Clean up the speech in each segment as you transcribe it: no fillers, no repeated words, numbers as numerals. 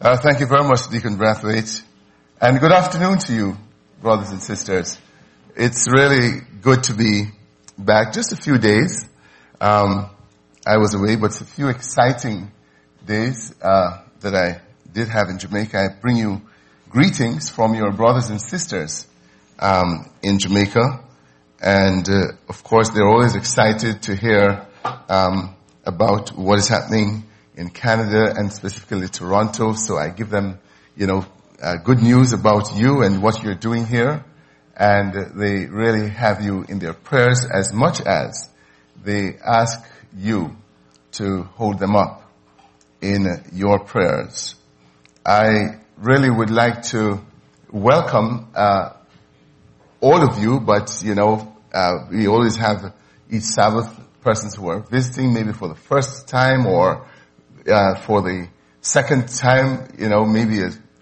Thank you very much, Deacon Brathwaite. And good afternoon to you, brothers and sisters. It's really good to be back. Just a few days. I was away, but it's a few exciting days that I did have in Jamaica. I bring you greetings from your brothers and sisters in Jamaica. And of course, they're always excited to hear about what is happening in Canada and specifically Toronto. So I give them, good news about you and what you're doing here. And they really have you in their prayers as much as they ask you to hold them up in your prayers. I really would like to welcome all of you, but we always have each Sabbath persons who are visiting, maybe for the first time or for the second time, maybe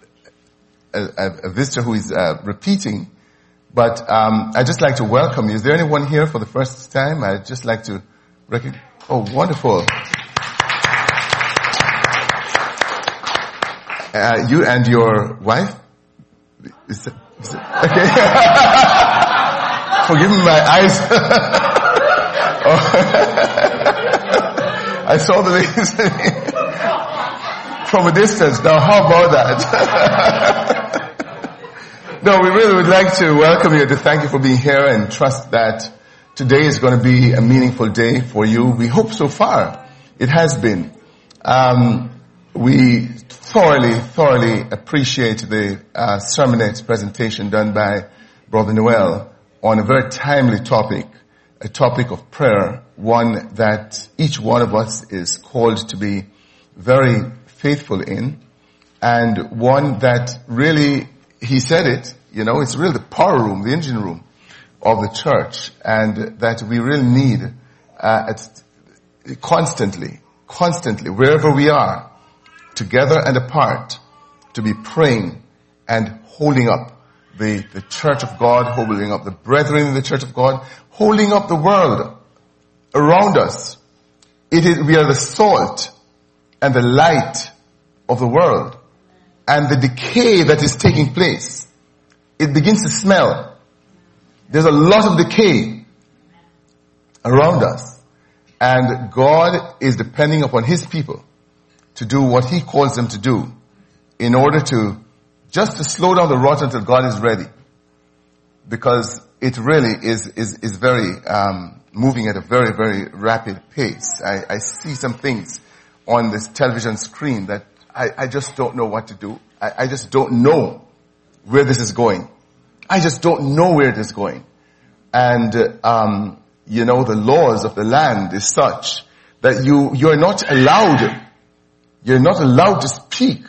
a visitor who is repeating. But I'd just like to welcome you. Is there anyone here for the first time? I'd just like to Oh, wonderful. You and your wife? Is it okay. Forgive me, my eyes. I saw the ladies from a distance. Now, how about that? No, we really would like to welcome you, to thank you for being here, and trust that today is going to be a meaningful day for you. We hope so far it has been. We thoroughly appreciate the sermonette presentation done by Brother Noel on a very timely topic, a topic of prayer, one that each one of us is called to be very faithful in, and one that really, he said it, it's really the power room, the engine room of the church, and that we really need constantly, wherever we are, together and apart, to be praying and holding up the church of God, holding up the brethren in the church of God, holding up the world around us. We are the salt and the light of the world, and the decay that is taking place, it begins to smell. There's a lot of decay around us, and God is depending upon His people to do what He calls them to do in order to slow down the rot until God is ready, because it really is very moving at a very, very rapid pace. I see some things on this television screen that I just don't know what to do. I just don't know where this is going. I just don't know where it is going. And, the laws of the land is such that you're not allowed to speak,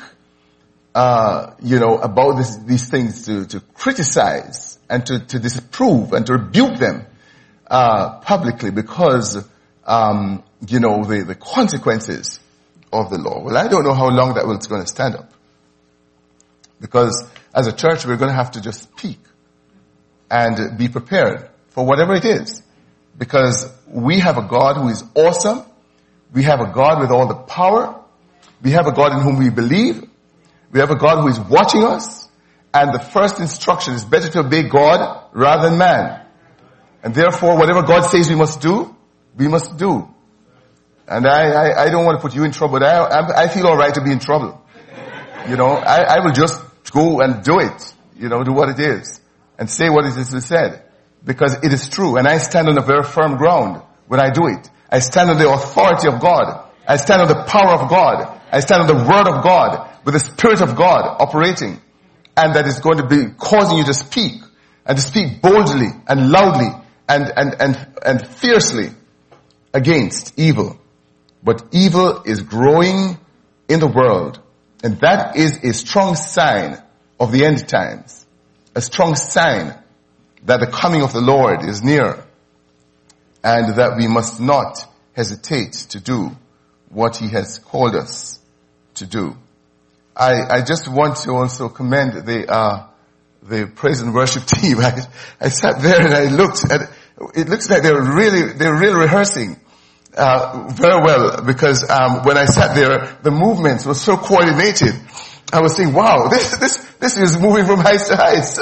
about these things, to criticize and to disapprove and to rebuke them, publicly, because, the consequences of the law. Well, I don't know how long that is going to stand up. Because as a church, we're going to have to just speak and be prepared for whatever it is. Because we have a God who is awesome. We have a God with all the power. We have a God in whom we believe. We have a God who is watching us. And the first instruction is better to obey God rather than man. And therefore, whatever God says we must do, we must do. And I don't want to put you in trouble. I feel all right to be in trouble. I will just go and do it. Do what it is. And say what it is said. Because it is true. And I stand on a very firm ground when I do it. I stand on the authority of God. I stand on the power of God. I stand on the word of God, with the Spirit of God operating. And that is going to be causing you to speak. And to speak boldly and loudly and fiercely against evil. But evil is growing in the world. And that is a strong sign of the end times. A strong sign that the coming of the Lord is near. And that we must not hesitate to do what He has called us to do. I just want to also commend the praise and worship team. I sat there and I looked at, it looks like they're really rehearsing very well, because when I sat there, the movements were so coordinated. I was saying, wow, this is moving from heights to heights.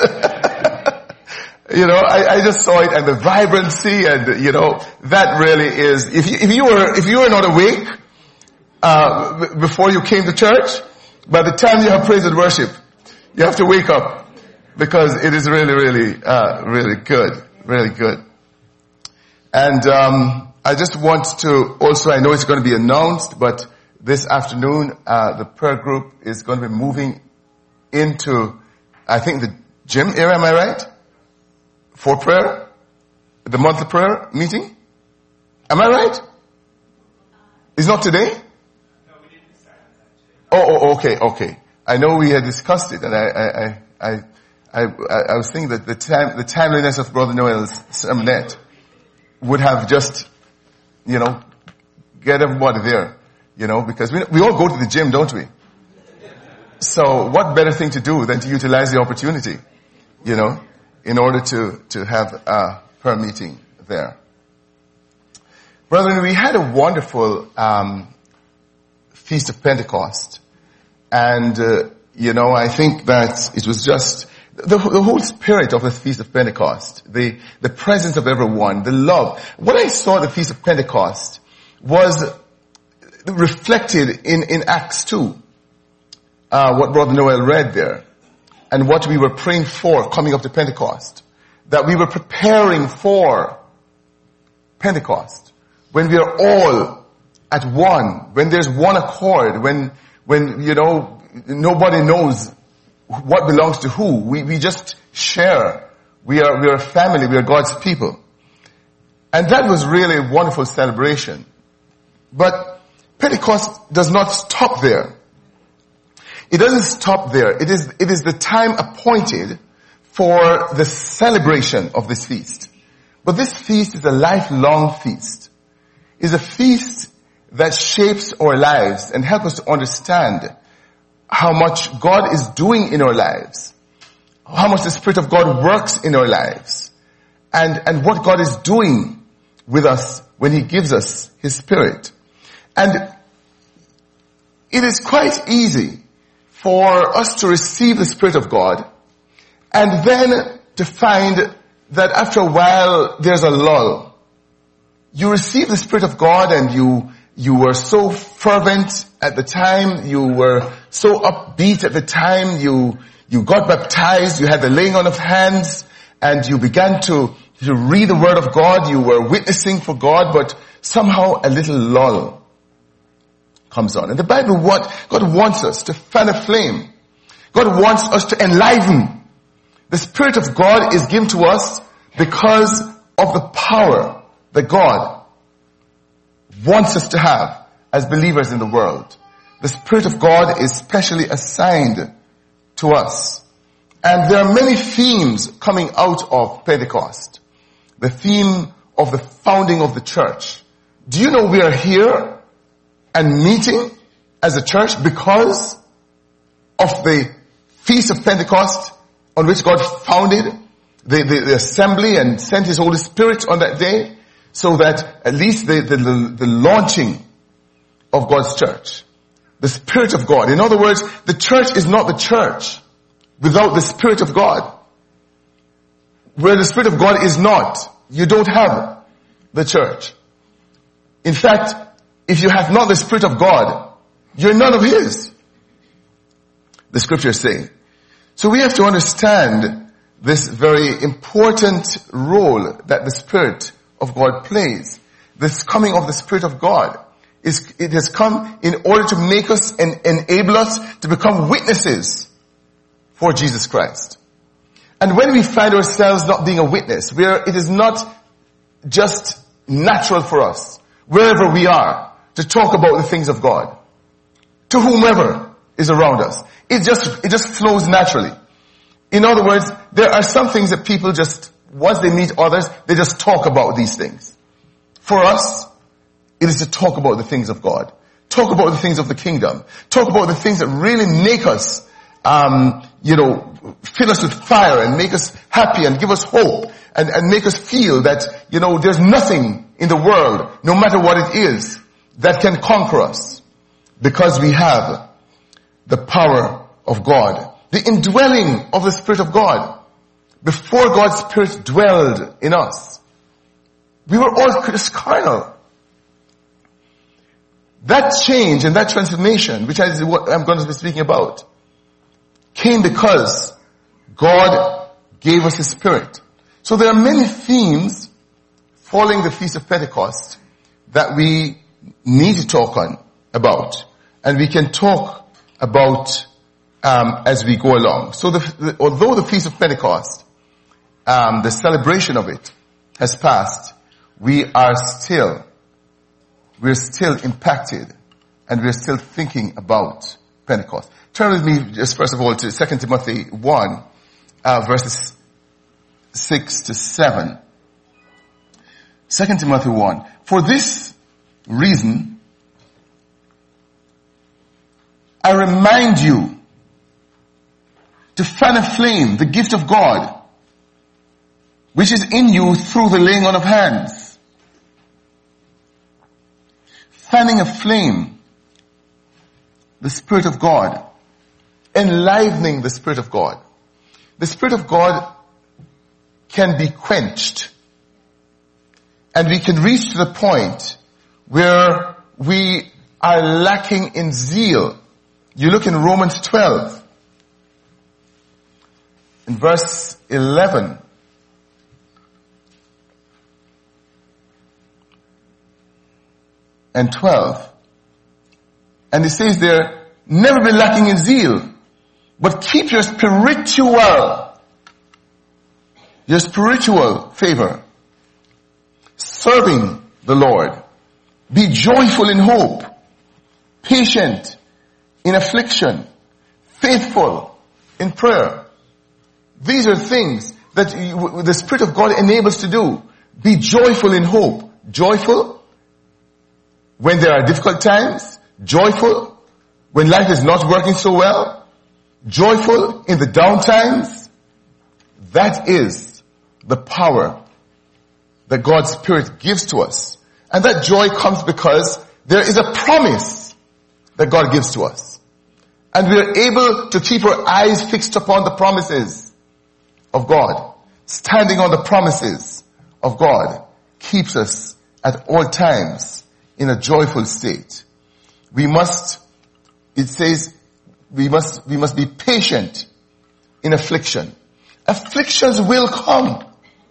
I just saw it, and the vibrancy, and that really is, if you were not awake, before you came to church, by the time you have praise and worship, you have to wake up, because it is really, really, really good. Really good. And, I just want to also, I know it's going to be announced, but this afternoon, the prayer group is going to be moving into, I think, the gym area, am I right? For prayer? The monthly prayer meeting? Am I right? It's not today? No, we didn't decide on that. Okay. I know we had discussed it, and I was thinking that the timeliness of Brother Noel's sermonette would have just, get everybody there, because we all go to the gym, don't we? So what better thing to do than to utilize the opportunity, in order to have a prayer meeting there. Brethren, we had a wonderful Feast of Pentecost. And, I think that it was just the whole spirit of the Feast of Pentecost, the presence of everyone, the love. What I saw at the Feast of Pentecost was reflected in Acts 2, what Brother Noel read there, and what we were praying for coming up to Pentecost. That we were preparing for Pentecost, when we are all at one, when there's one accord, when nobody knows what belongs to who. We just share. We are a family. We are God's people. And that was really a wonderful celebration. But Pentecost does not stop there. It doesn't stop there. It is the time appointed for the celebration of this feast. But this feast is a lifelong feast. It's a feast that shapes our lives and helps us to understand how much God is doing in our lives, how much the Spirit of God works in our lives, and what God is doing with us when He gives us His Spirit. And it is quite easy for us to receive the Spirit of God and then to find that after a while there's a lull. You receive the Spirit of God and you were so fervent at the time, you were so upbeat at the time, you got baptized, you had the laying on of hands, and you began to read the Word of God, you were witnessing for God, but somehow a little lull comes on. And the Bible, God wants us to fan a flame. God wants us to enliven. The Spirit of God is given to us because of the power that God wants us to have as believers in the world. The Spirit of God is specially assigned to us. And there are many themes coming out of Pentecost. The theme of the founding of the church. Do you know we are here and meeting as a church because of the Feast of Pentecost on which God founded the assembly and sent His Holy Spirit on that day, so that at least the launching of God's church, the Spirit of God. In other words, the church is not the church without the Spirit of God. Where the Spirit of God is not, you don't have the church. In fact, if you have not the Spirit of God, you're none of His. The scriptures say. So we have to understand this very important role that the Spirit of God plays. This coming of the Spirit of God it has come in order to make us and enable us to become witnesses for Jesus Christ. And when we find ourselves not being a witness, where it is not just natural for us, wherever we are, to talk about the things of God, to whomever is around us, it just flows naturally. In other words, there are some things that people just, once they meet others, they just talk about these things. For us, it is to talk about the things of God. Talk about the things of the kingdom. Talk about the things that really make us, fill us with fire and make us happy and give us hope and make us feel that, there's nothing in the world, no matter what it is, that can conquer us, because we have the power of God, the indwelling of the Spirit of God. Before God's Spirit dwelled in us, we were all just carnal. That change and that transformation, which is what I'm going to be speaking about, came because God gave us His Spirit. So there are many themes following the Feast of Pentecost that we need to talk about. And we can talk about as we go along. So although the Feast of Pentecost, the celebration of it has passed, we're still impacted and we're still thinking about Pentecost. Turn with me just first of all to 2 Timothy 1, verses 6 to 7. 2 Timothy 1. For this reason, I remind you to fan aflame the gift of God, which is in you through the laying on of hands. Fanning aflame the Spirit of God, enlivening the Spirit of God. The Spirit of God can be quenched, and we can reach to the point where we are lacking in zeal. You look in Romans 12, in verse 11. And 12. And it says there, never be lacking in zeal, but keep your spiritual favor, serving the Lord. Be joyful in hope, patient in affliction, faithful in prayer. These are things that the Spirit of God enables to do. Be joyful in hope. Joyful when there are difficult times. Joyful when life is not working so well. Joyful in the down times. That is the power that God's Spirit gives to us. And that joy comes because there is a promise that God gives to us. And we are able to keep our eyes fixed upon the promises of God. Standing on the promises of God keeps us at all times in a joyful state. It says, we must be patient in affliction. Afflictions will come.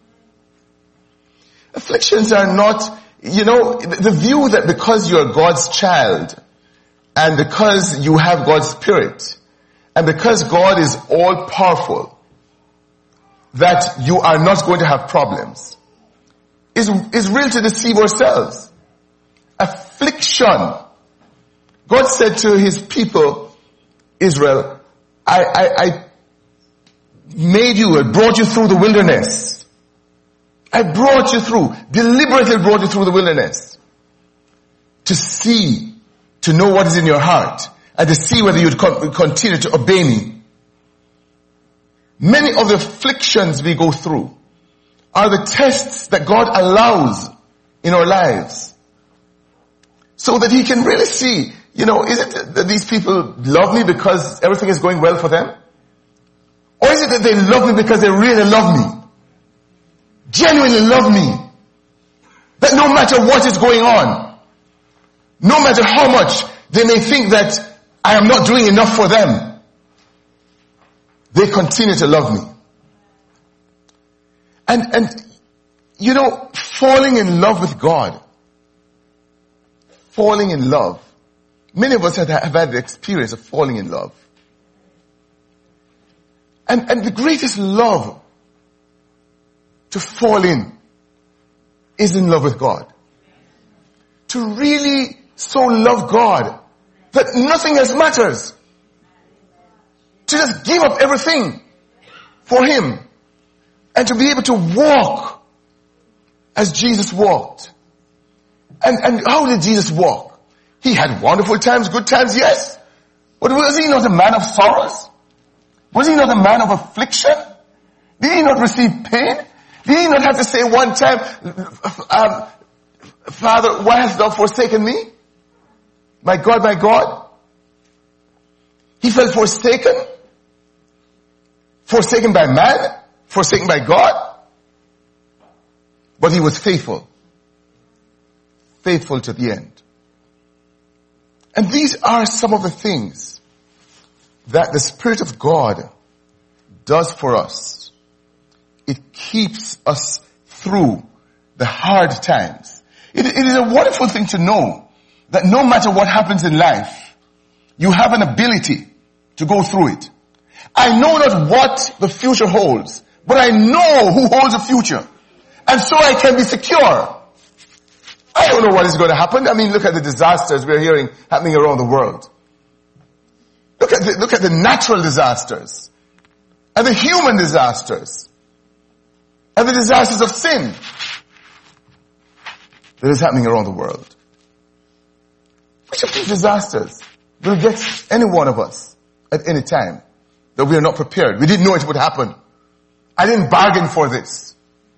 Afflictions are not, the view that because you're God's child, and because you have God's Spirit, and because God is all powerful, that you are not going to have problems, is real to deceive ourselves. Affliction. God said to His people, Israel, I made you, I brought you through the wilderness. I brought you through, deliberately brought you through the wilderness to see, to know what is in your heart, and to see whether you would continue to obey me. Many of the afflictions we go through are the tests that God allows in our lives, so that He can really see, is it that these people love me because everything is going well for them? Or is it that they love me because they really love me? Genuinely love me? That no matter what is going on, no matter how much they may think that I am not doing enough for them, they continue to love me. And falling in love with God, falling in love. Many of us have had the experience of falling in love. And the greatest love to fall in is in love with God. To really so love God that nothing else matters. To just give up everything for Him. And to be able to walk as Jesus walked. And how did Jesus walk? He had wonderful times, good times, yes. But was He not a man of sorrows? Was He not a man of affliction? Did He not receive pain? Did He not have to say one time, Father, why hast thou forsaken me? My God, He felt forsaken. Forsaken by man. Forsaken by God. But he was faithful. Faithful to the end. And these are some of the things that the Spirit of God does for us. It keeps us through the hard times. It is a wonderful thing to know that no matter what happens in life, you have an ability to go through it. I know not what the future holds, but I know who holds the future. And so I can be secure. I don't know what is going to happen. I mean, look at the disasters we're hearing happening around the world. Look at the natural disasters. And the human disasters. And the disasters of sin that is happening around the world. Which of these disasters will get any one of us at any time that we are not prepared? We didn't know it would happen. I didn't bargain for this.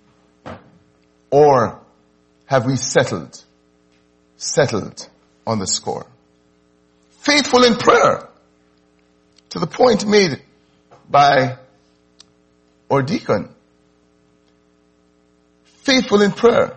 Or have we settled on the score? Faithful in prayer, to the point made by our deacon. Faithful in prayer.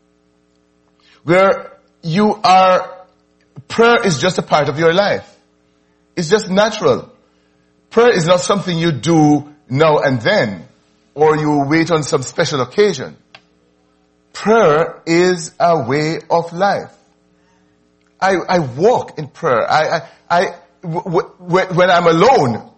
Where you are, prayer is just a part of your life. It's just natural. Prayer is not something you do now and then, or you wait on some special occasion. Prayer is a way of life. I walk in prayer. When I'm alone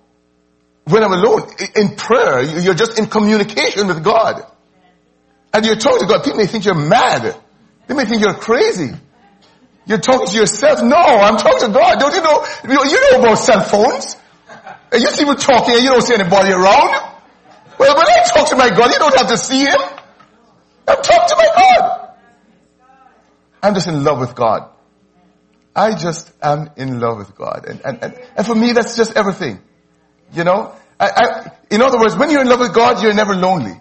in prayer, you're just in communication with God. And you're talking to God. People may think you're mad. They may think you're crazy. You're talking to yourself. No, I'm talking to God. Don't you know? You know about cell phones. And you see people talking and you don't see anybody around. Well, when I talk to my God, you don't have to see him. I'm talking to my God. I'm just in love with God. I just am in love with God. And for me, that's just everything. You know? In other words, when you're in love with God, you're never lonely.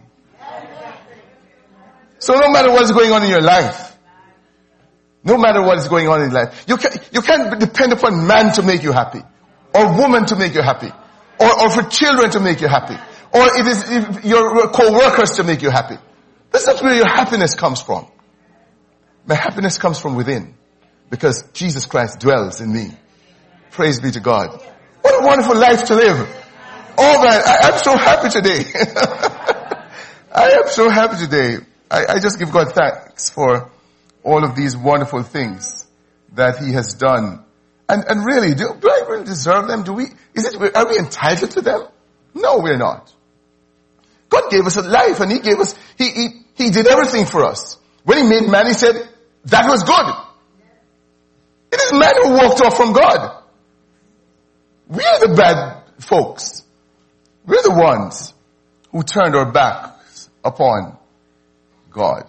So no matter what's going on in your life, no matter what is going on in life, you can't depend upon man to make you happy, or woman to make you happy, or for children to make you happy, or if your co-workers to make you happy. That's not where your happiness comes from. My happiness comes from within, because Jesus Christ dwells in me. Praise be to God. What a wonderful life to live. Oh man, I'm so happy today. I am so happy today. I just give God thanks for all of these wonderful things that he has done. And really, do I really deserve them? Are we entitled to them? No, we're not. God gave us a life and he gave us, he did everything for us. When he made man, he said, that was good. It is man who walked off from God. We are the bad folks. We're the ones who turned our backs upon God.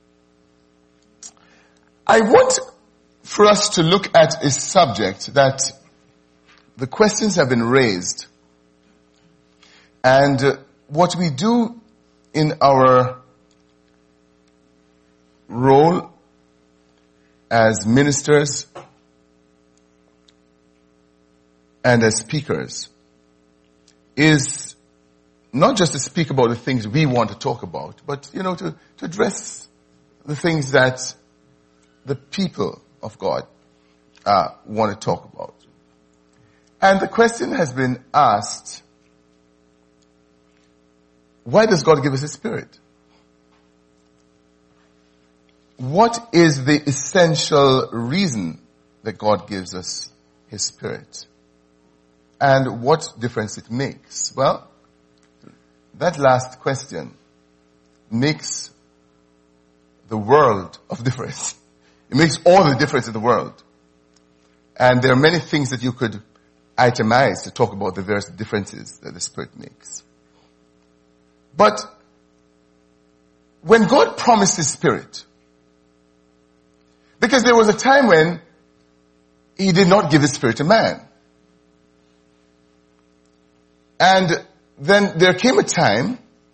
I want for us to look at a subject that the questions have been raised. And what we do in our role as ministers and as speakers is not just to speak about the things we want to talk about, but, to address the things that the people of God want to talk about. And the question has been asked, why does God give us His Spirit? What is the essential reason that God gives us His Spirit? And what difference it makes? Well, that last question makes the world of difference. It makes all the difference in the world. And there are many things that you could itemize to talk about the various differences that the Spirit makes. But when God promised His Spirit, because there was a time when He did not give His Spirit to man. And then there came a time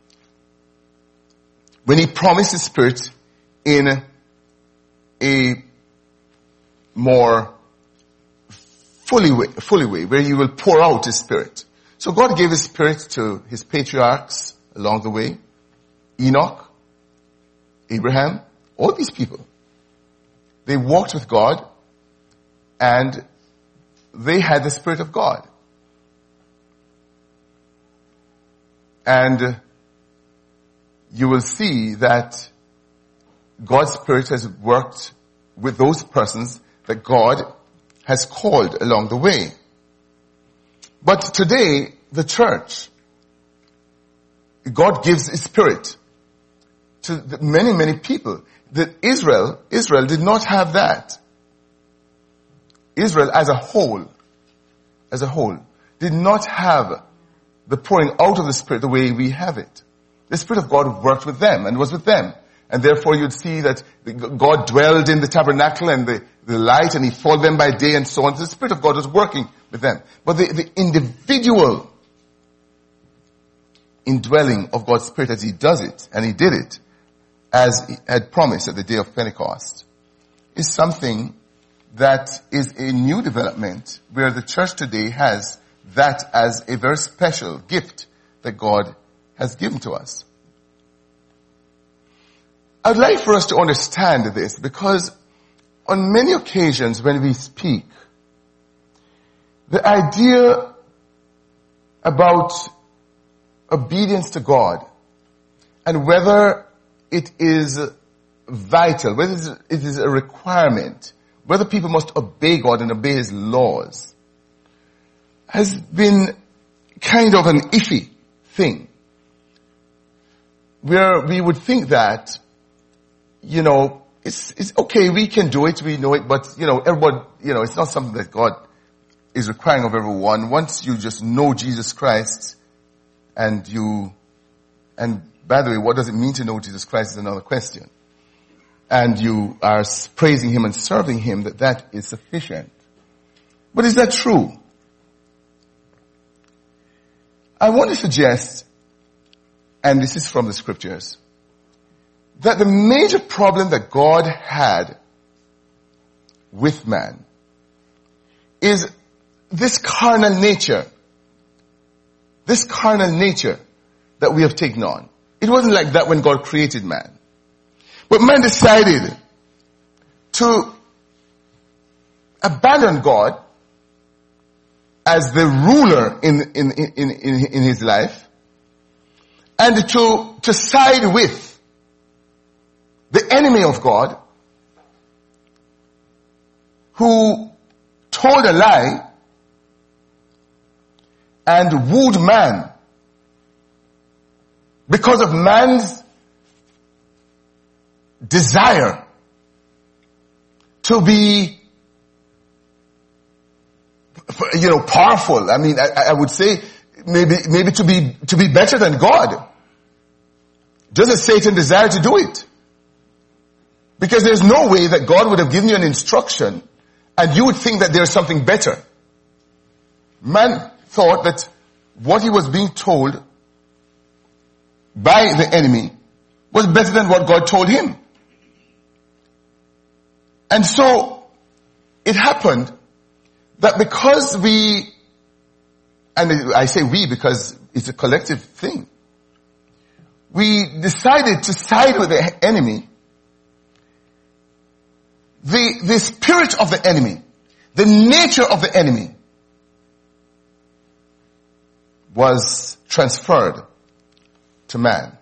when He promised His Spirit in a more fully way, where he will pour out his Spirit. So God gave his Spirit to his patriarchs along the way. Enoch, Abraham, all these people. They walked with God and they had the Spirit of God. And you will see that God's Spirit has worked with those persons that God has called along the way. But today, the church, God gives his Spirit to many, many people. That Israel did not have that. Israel as a whole, did not have the pouring out of the Spirit the way we have it. The Spirit of God worked with them and was with them. And therefore you'd see that God dwelled in the tabernacle and the light, and he followed them by day and so on. The Spirit of God was working with them. But the individual indwelling of God's Spirit as he does it, and he did it, as he had promised at the day of Pentecost, is something that is a new development where the church today has that as a very special gift that God has given to us. I'd like for us to understand this because on many occasions when we speak, the idea about obedience to God and whether it is vital, whether it is a requirement, whether people must obey God and obey his laws, has been kind of an iffy thing. Where we would think that, it's okay, we can do it, we know it, but, everybody, it's not something that God is requiring of everyone. Once you just know Jesus Christ and by the way, what does it mean to know Jesus Christ is another question. And you are praising him and serving him, that is sufficient. But is that true? I want to suggest, and this is from the scriptures, that the major problem that God had with man is this carnal nature that we have taken on. It wasn't like that when God created man. But man decided to abandon God as the ruler in his life and to side with the enemy of God who told a lie and wooed man because of man's desire to be, powerful. I mean, I would say maybe to be better than God. Doesn't Satan desire to do it? Because there's no way that God would have given you an instruction and you would think that there's something better. Man thought that what he was being told by the enemy was better than what God told him. And so it happened that because we, and I say we because it's a collective thing, we decided to side with the enemy. The spirit of the enemy, the nature of the enemy was transferred to man.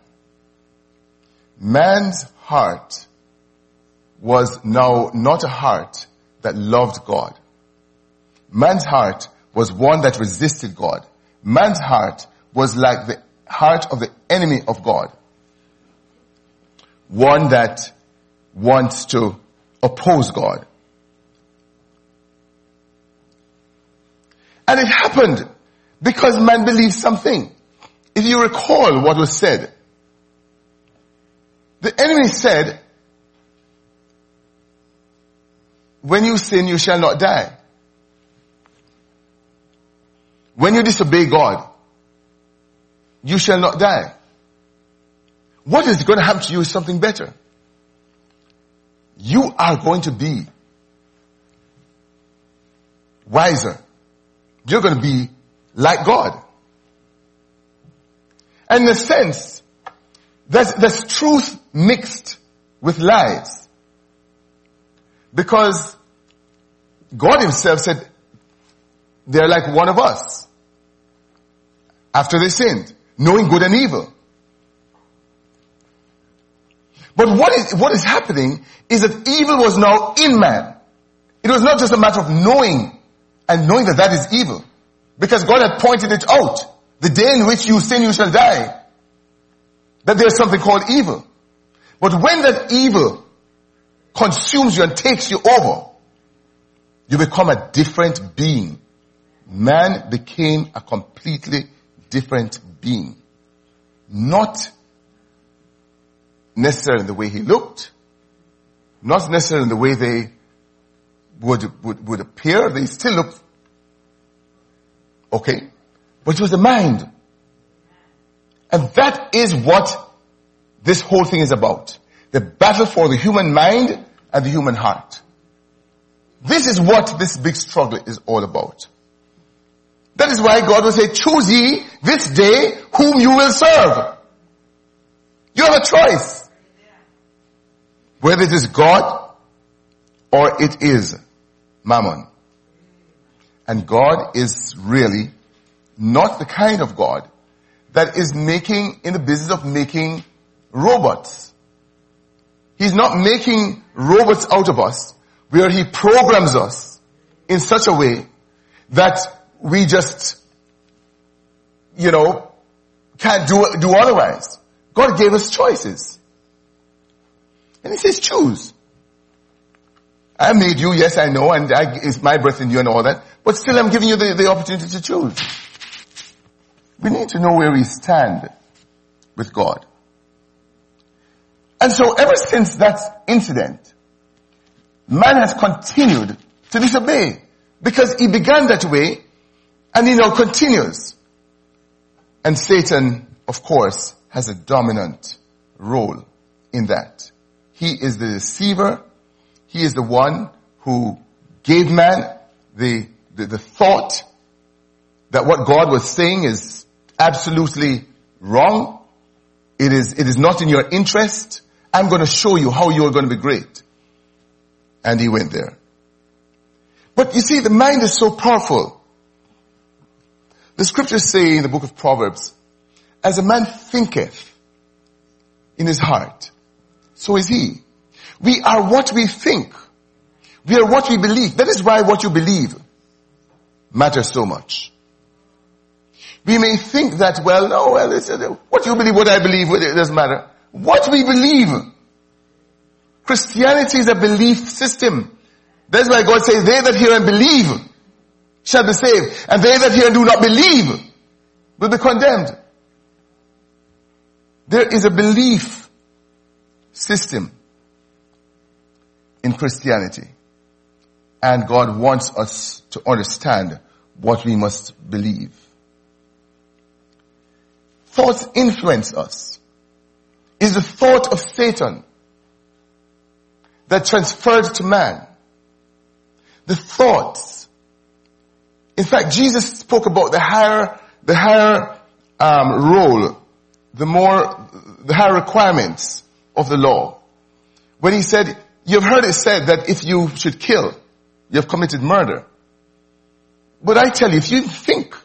Man's heart was now not a heart that loved God. Man's heart was one that resisted God. Man's heart was like the heart of the enemy of God. One that wants to oppose God. And it happened because man believed something. If you recall what was said, the enemy said, when you sin, you shall not die. When you disobey God, you shall not die. What is going to happen to you is something better. You are going to be wiser. You're going to be like God. And in a sense, there's truth mixed with lies. Because God himself said, they're like one of us. After they sinned, knowing good and evil. But what is happening is that evil was now in man. It was not just a matter of knowing and knowing that that is evil. Because God had pointed it out. The day in which you sin, you shall die. That there's something called evil. But when that evil consumes you and takes you over, you become a different being. Man became a completely different being. Not necessarily in the way he looked, not necessarily in the way they would appear. They still look okay, but it was the mind. And that is what this whole thing is about. The battle for the human mind and the human heart. This is what this big struggle is all about. That is why God will say, choose ye this day whom you will serve. You have a choice. Whether it is God or it is Mammon. And God is really not the kind of God that is in the business of making robots. He's not making robots out of us where he programs us in such a way that we just, can't do otherwise. God gave us choices. And he says choose. I made you, yes I know, and it's my breath in you and all that, but still I'm giving you the opportunity to choose. We need to know where we stand with God. And so ever since that incident, man has continued to disobey. Because he began that way, and he now continues. And Satan, of course, has a dominant role in that. He is the deceiver. He is the one who gave man the thought that what God was saying is absolutely wrong. It is not in your interest. I'm going to show you how you are going to be great. And he went there. But you see, the mind is so powerful. The scriptures say in the book of Proverbs, as a man thinketh in his heart, so is he. We are what we think. We are what we believe. That is why what you believe matters so much. We may think that, what you believe, what I believe, it doesn't matter. What we believe. Christianity is a belief system. That's why God says, they that hear and believe shall be saved. And they that hear and do not believe will be condemned. There is a belief system in Christianity. And God wants us to understand what we must believe. Thoughts influence us. Is the thought of Satan that transferred to man. The thoughts. In fact, Jesus spoke about the higher role, the higher requirements of the law. When he said, you've heard it said that if you should kill, you have committed murder. But I tell you, if you think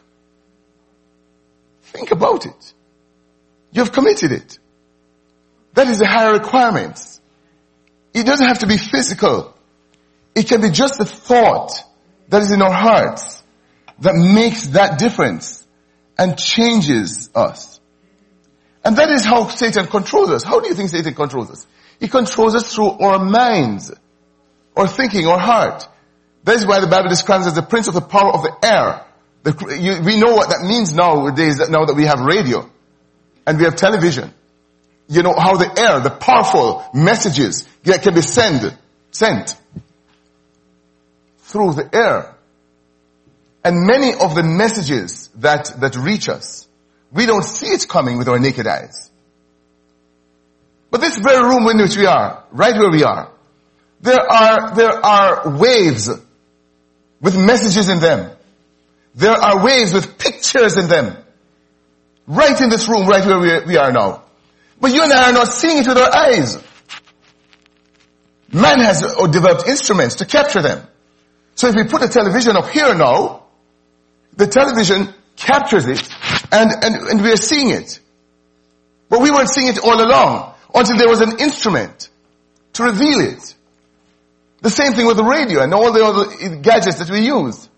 about it, you have committed it. That is the higher requirements. It doesn't have to be physical. It can be just the thought that is in our hearts that makes that difference and changes us. And that is how Satan controls us. How do you think Satan controls us? He controls us through our minds, our thinking, our heart. That is why the Bible describes as the prince of the power of the air. We know what that means nowadays, now that we have radio and we have television. You know how the air, the powerful messages can be sent through the air. And many of the messages that reach us, we don't see it coming with our naked eyes. But this very room in which we are, right where we are, there are waves with messages in them. There are waves with pictures in them. Right in this room, right where we are now. But you and I are not seeing it with our eyes. Man has developed instruments to capture them. So if we put a television up here now, the television captures it and we are seeing it. But we weren't seeing it all along until there was an instrument to reveal it. The same thing with the radio and all the other gadgets that we use.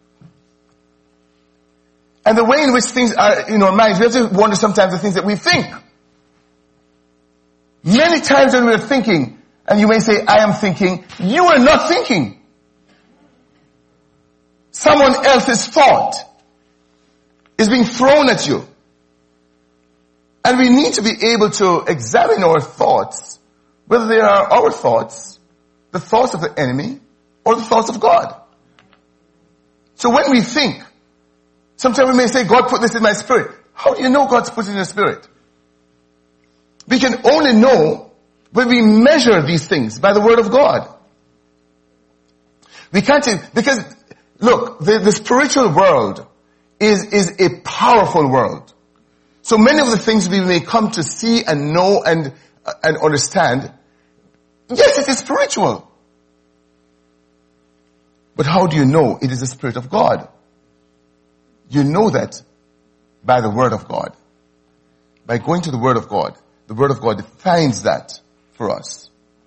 And the way in which things are in our minds, we have to wonder sometimes the things that we think. Many times when we're thinking, and you may say, I am thinking, you are not thinking. Someone else's thought is being thrown at you. And we need to be able to examine our thoughts, whether they are our thoughts, the thoughts of the enemy, or the thoughts of God. So when we think, sometimes we may say, God put this in my spirit. How do you know God's put it in your spirit? We can only know when we measure these things by the word of God. We can't, because look, the spiritual world is a powerful world. So many of the things we may come to see and know and understand, yes, it is spiritual. But how do you know it is the Spirit of God? You know that by the Word of God. By going to the Word of God. The Word of God defines that for us.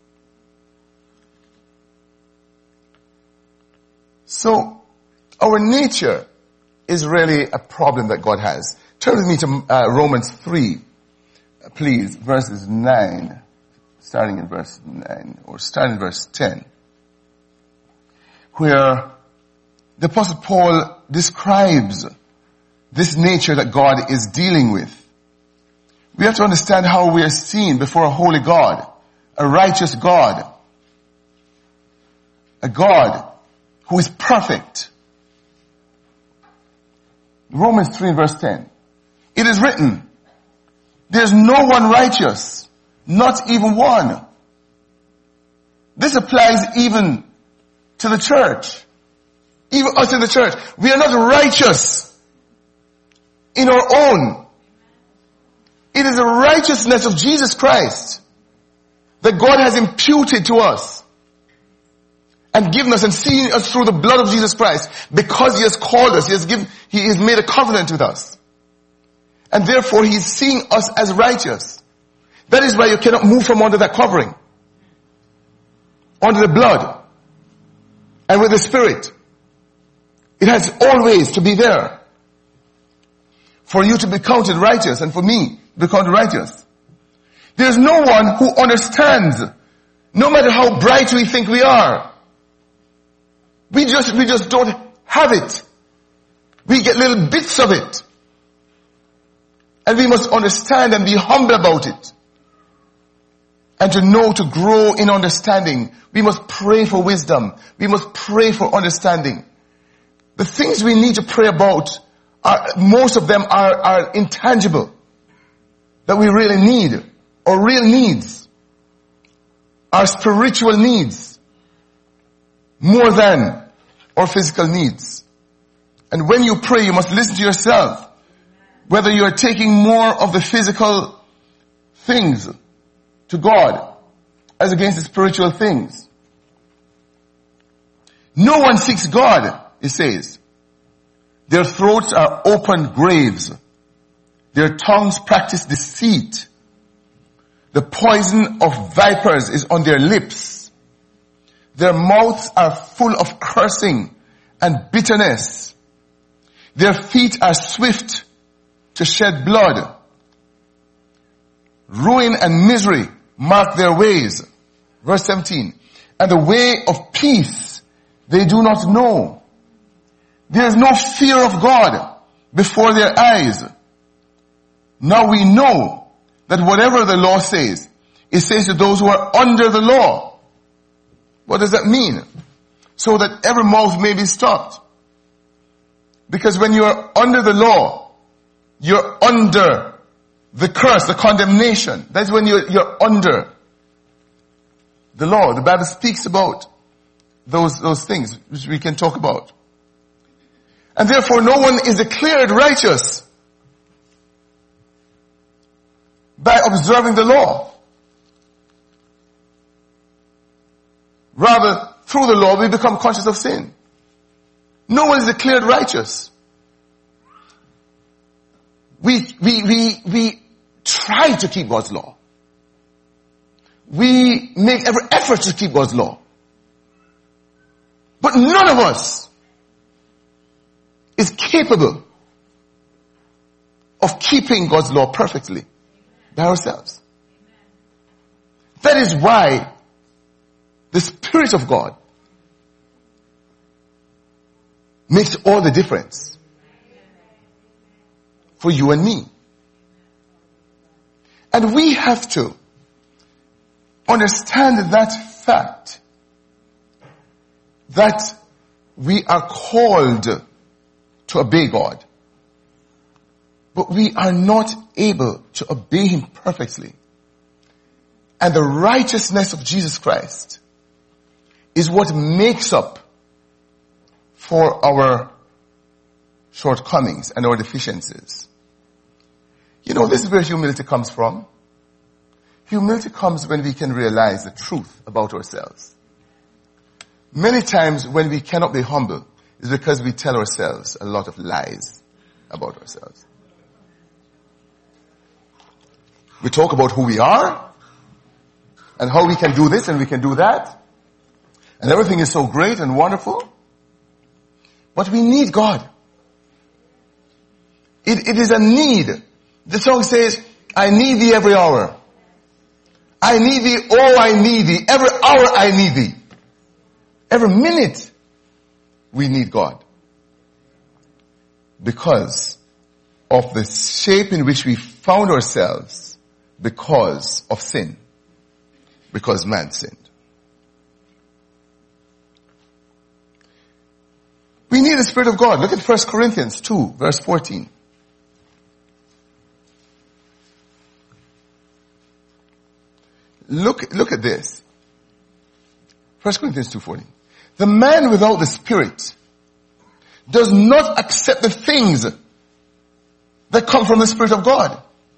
So, our nature is really a problem that God has. Turn with me to Romans 3, please, verses 9, starting in verse 9, or starting in verse 10, where the Apostle Paul describes this nature that God is dealing with. We have to understand how we are seen before a holy God, a righteous God, a God who is perfect. Romans 3 verse 10. It is written, there's no one righteous, not even one. This applies even to the church. Even us in the church. We are not righteous in our own. It is the righteousness of Jesus Christ that God has imputed to us and given us and seen us through the blood of Jesus Christ, because He has called us. He has made a covenant with us. And therefore He's seeing us as righteous. That is why you cannot move from under that covering. Under the blood. And with the Spirit. It has always to be there. For you to be counted righteous and for me to be counted righteous. There's no one who understands, no matter how bright we think we are. We just don't have it. We get little bits of it. And we must understand and be humble about it. And to know, to grow in understanding. We must pray for wisdom. We must pray for understanding. The things we need to pray about, most of them are intangible. That we really need. Or real needs. Our spiritual needs. More than our physical needs. And when you pray, you must listen to yourself. Whether you are taking more of the physical things to God as against the spiritual things. No one seeks God, it says. Their throats are open graves. Their tongues practice deceit. The poison of vipers is on their lips. Their mouths are full of cursing and bitterness. Their feet are swift to shed blood. Ruin and misery mark their ways. Verse 17. And the way of peace they do not know. There is no fear of God before their eyes. Now we know that whatever the law says, it says to those who are under the law. What does that mean? So that every mouth may be stopped. Because when you are under the law, you're under the curse, the condemnation. That's when you're under the law. The Bible speaks about those things which we can talk about. And therefore no one is declared righteous by observing the law. Rather, through the law we become conscious of sin. No one is declared righteous. We try to keep God's law. We make every effort to keep God's law. But none of us is capable of keeping God's law perfectly by ourselves. That is why the Spirit of God makes all the difference for you and me. And we have to understand that fact, that we are called to obey God, but we are not able to obey Him perfectly. And the righteousness of Jesus Christ is what makes up for our shortcomings and our deficiencies. You know, this is where humility comes from. Humility comes when we can realize the truth about ourselves. Many times when we cannot be humble, it's because we tell ourselves a lot of lies about ourselves. We talk about who we are and how we can do this and we can do that. And everything is so great and wonderful. But we need God. It is a need. The song says, I need thee every hour. I need thee, oh I need thee. Every hour I need thee. Every minute we need God. Because of the shape in which we found ourselves because of sin. Because man sinned. We need the Spirit of God. Look at 1 Corinthians 2, verse 14. Look at this. 1 Corinthians 2:14. The man without the Spirit does not accept the things that come from the Spirit of God.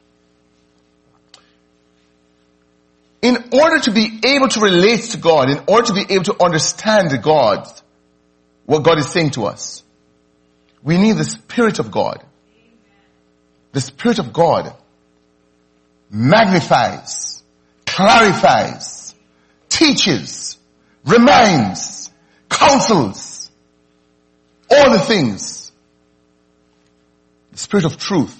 In order to be able to relate to God, in order to be able to understand God, what God is saying to us, we need the Spirit of God. The Spirit of God magnifies, clarifies, teaches, reminds, counsels, all the things. The Spirit of truth.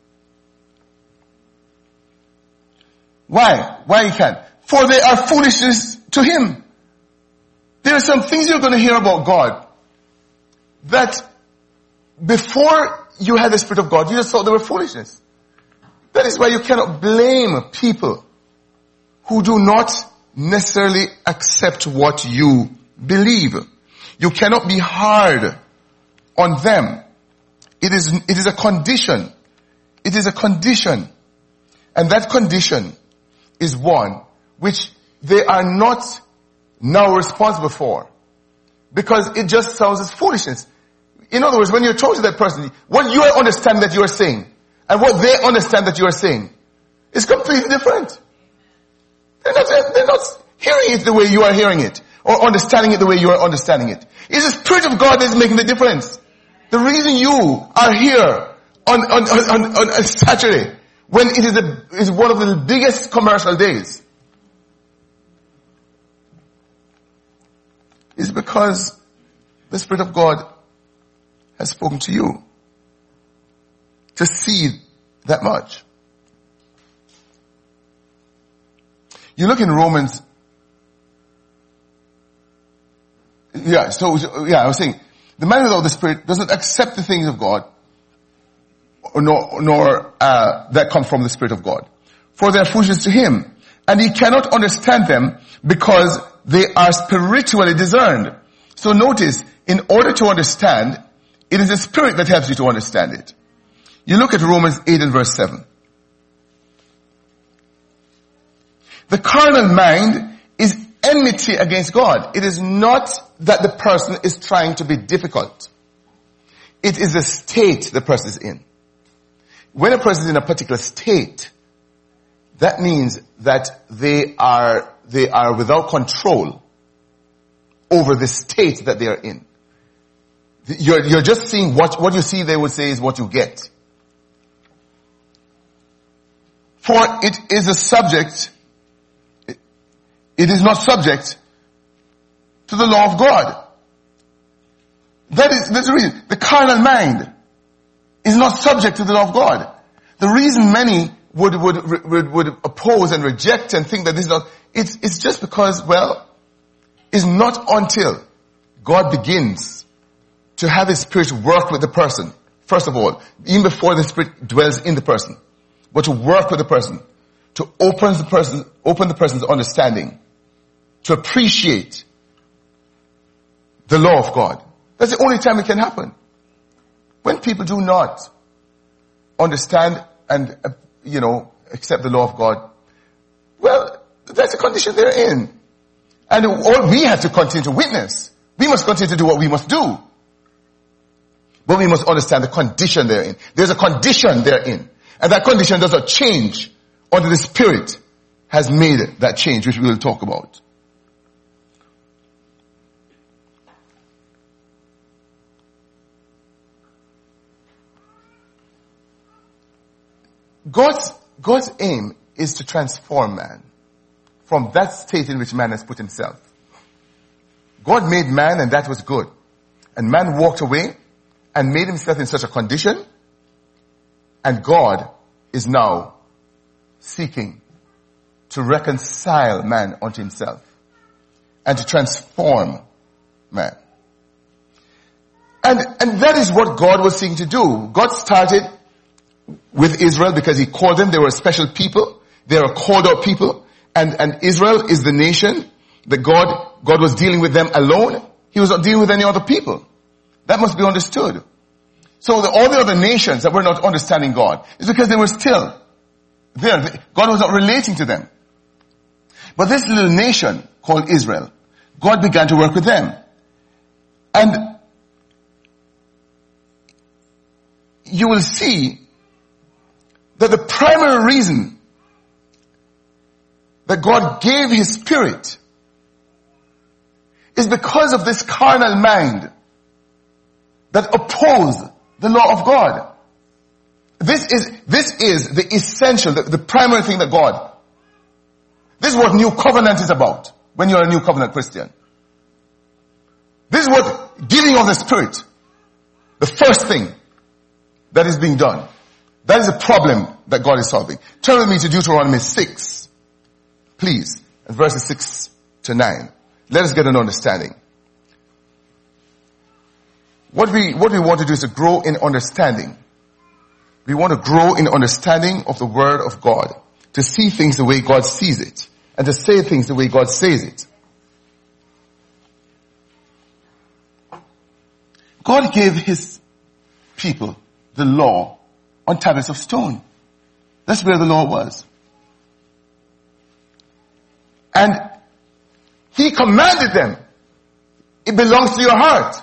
Why? Why he can't? For they are foolishness to him. There are some things you're going to hear about God that before you had the Spirit of God, you just thought they were foolishness. That is why you cannot blame people who do not necessarily accept what you believe. You cannot be hard on them. It is a condition. It is a condition. And that condition is one which they are not now responsible for. Because it just sounds as foolishness. In other words, when you're talking to that person, what you understand that you are saying and what they understand that you are saying is completely different. They're not hearing it the way you are hearing it or understanding it the way you are understanding it. It's the Spirit of God that is making the difference. The reason you are here on a Saturday when it is one of the biggest commercial days is because the Spirit of God has spoken to you to see that much. You look in Romans. I was saying, the man without the Spirit doesn't accept the things of God, nor that come from the Spirit of God. For they are foolishness to him, and he cannot understand them because they are spiritually discerned. So notice, in order to understand, it is the Spirit that helps you to understand it. You look at Romans 8 and verse 7. The carnal mind is enmity against God. It is not that the person is trying to be difficult. it is the state the person is in. When a person is in a particular state, that means that they are without control over the state that they are in. You're just seeing what you see, they would say, is what you get. For it is a subject, it is not subject to the law of God. That's the reason. The carnal mind is not subject to the law of God. The reason many would oppose and reject and think that this is not, it's just because, well, it's not until God begins to have His Spirit work with the person, first of all, even before the Spirit dwells in the person, but to work with the person, to open the person's understanding, to appreciate the law of God. That's the only time it can happen. When people do not understand and, accept the law of God, well, that's the condition they're in. And all we have to continue to witness. We must continue to do what we must do. But we must understand the condition they're in. There's a condition they're in. And that condition does not change until the Spirit has made that change, which we will talk about. God's aim is to transform man from that state in which man has put himself. God made man and that was good. And man walked away and made himself in such a condition, and God is now seeking to reconcile man unto himself and to transform man. And that is what God was seeking to do. God started with Israel because He called them. They were a special people. They are a called out people. And Israel is the nation that God was dealing with them alone. He was not dealing with any other people. That must be understood. So all the other nations that were not understanding God is because they were still there. God was not relating to them. But this little nation called Israel, God began to work with them. And you will see that the primary reason that God gave His Spirit is because of this carnal mind that opposed the law of God. This is the essential, the primary thing that God. This is what New Covenant is about when you're a New Covenant Christian. This is what giving of the Spirit, the first thing that is being done. That is the problem that God is solving. Turn with me to Deuteronomy 6, please, and verses 6 to 9. Let us get an understanding. What we want to do is to grow in understanding. We want to grow in understanding of the Word of God, to see things the way God sees it, and to say things the way God says it. God gave His people the law on tablets of stone. That's where the law was. And He commanded them. It belongs to your heart.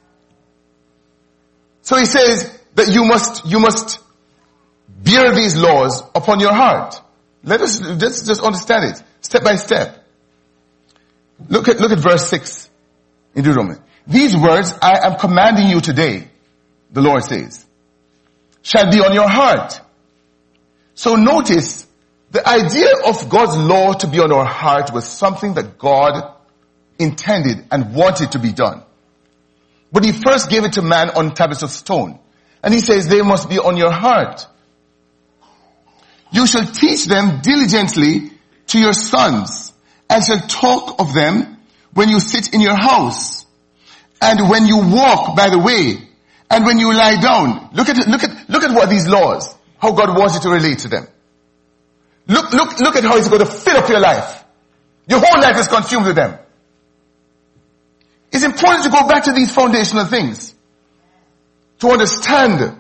So He says that you must bear these laws upon your heart. Let us just understand it step by step. Look at verse 6 in Deuteronomy. These words I am commanding you today, the Lord says, shall be on your heart. So notice, the idea of God's law to be on our heart was something that God intended and wanted to be done. But He first gave it to man on tablets of stone. And He says they must be on your heart. You shall teach them diligently to your sons, and shall talk of them when you sit in your house, and when you walk by the way, and when you lie down. Look at what these laws, how God wants you to relate to them. Look at how He's going to fill up your life. Your whole life is consumed with them. It's important to go back to these foundational things to understand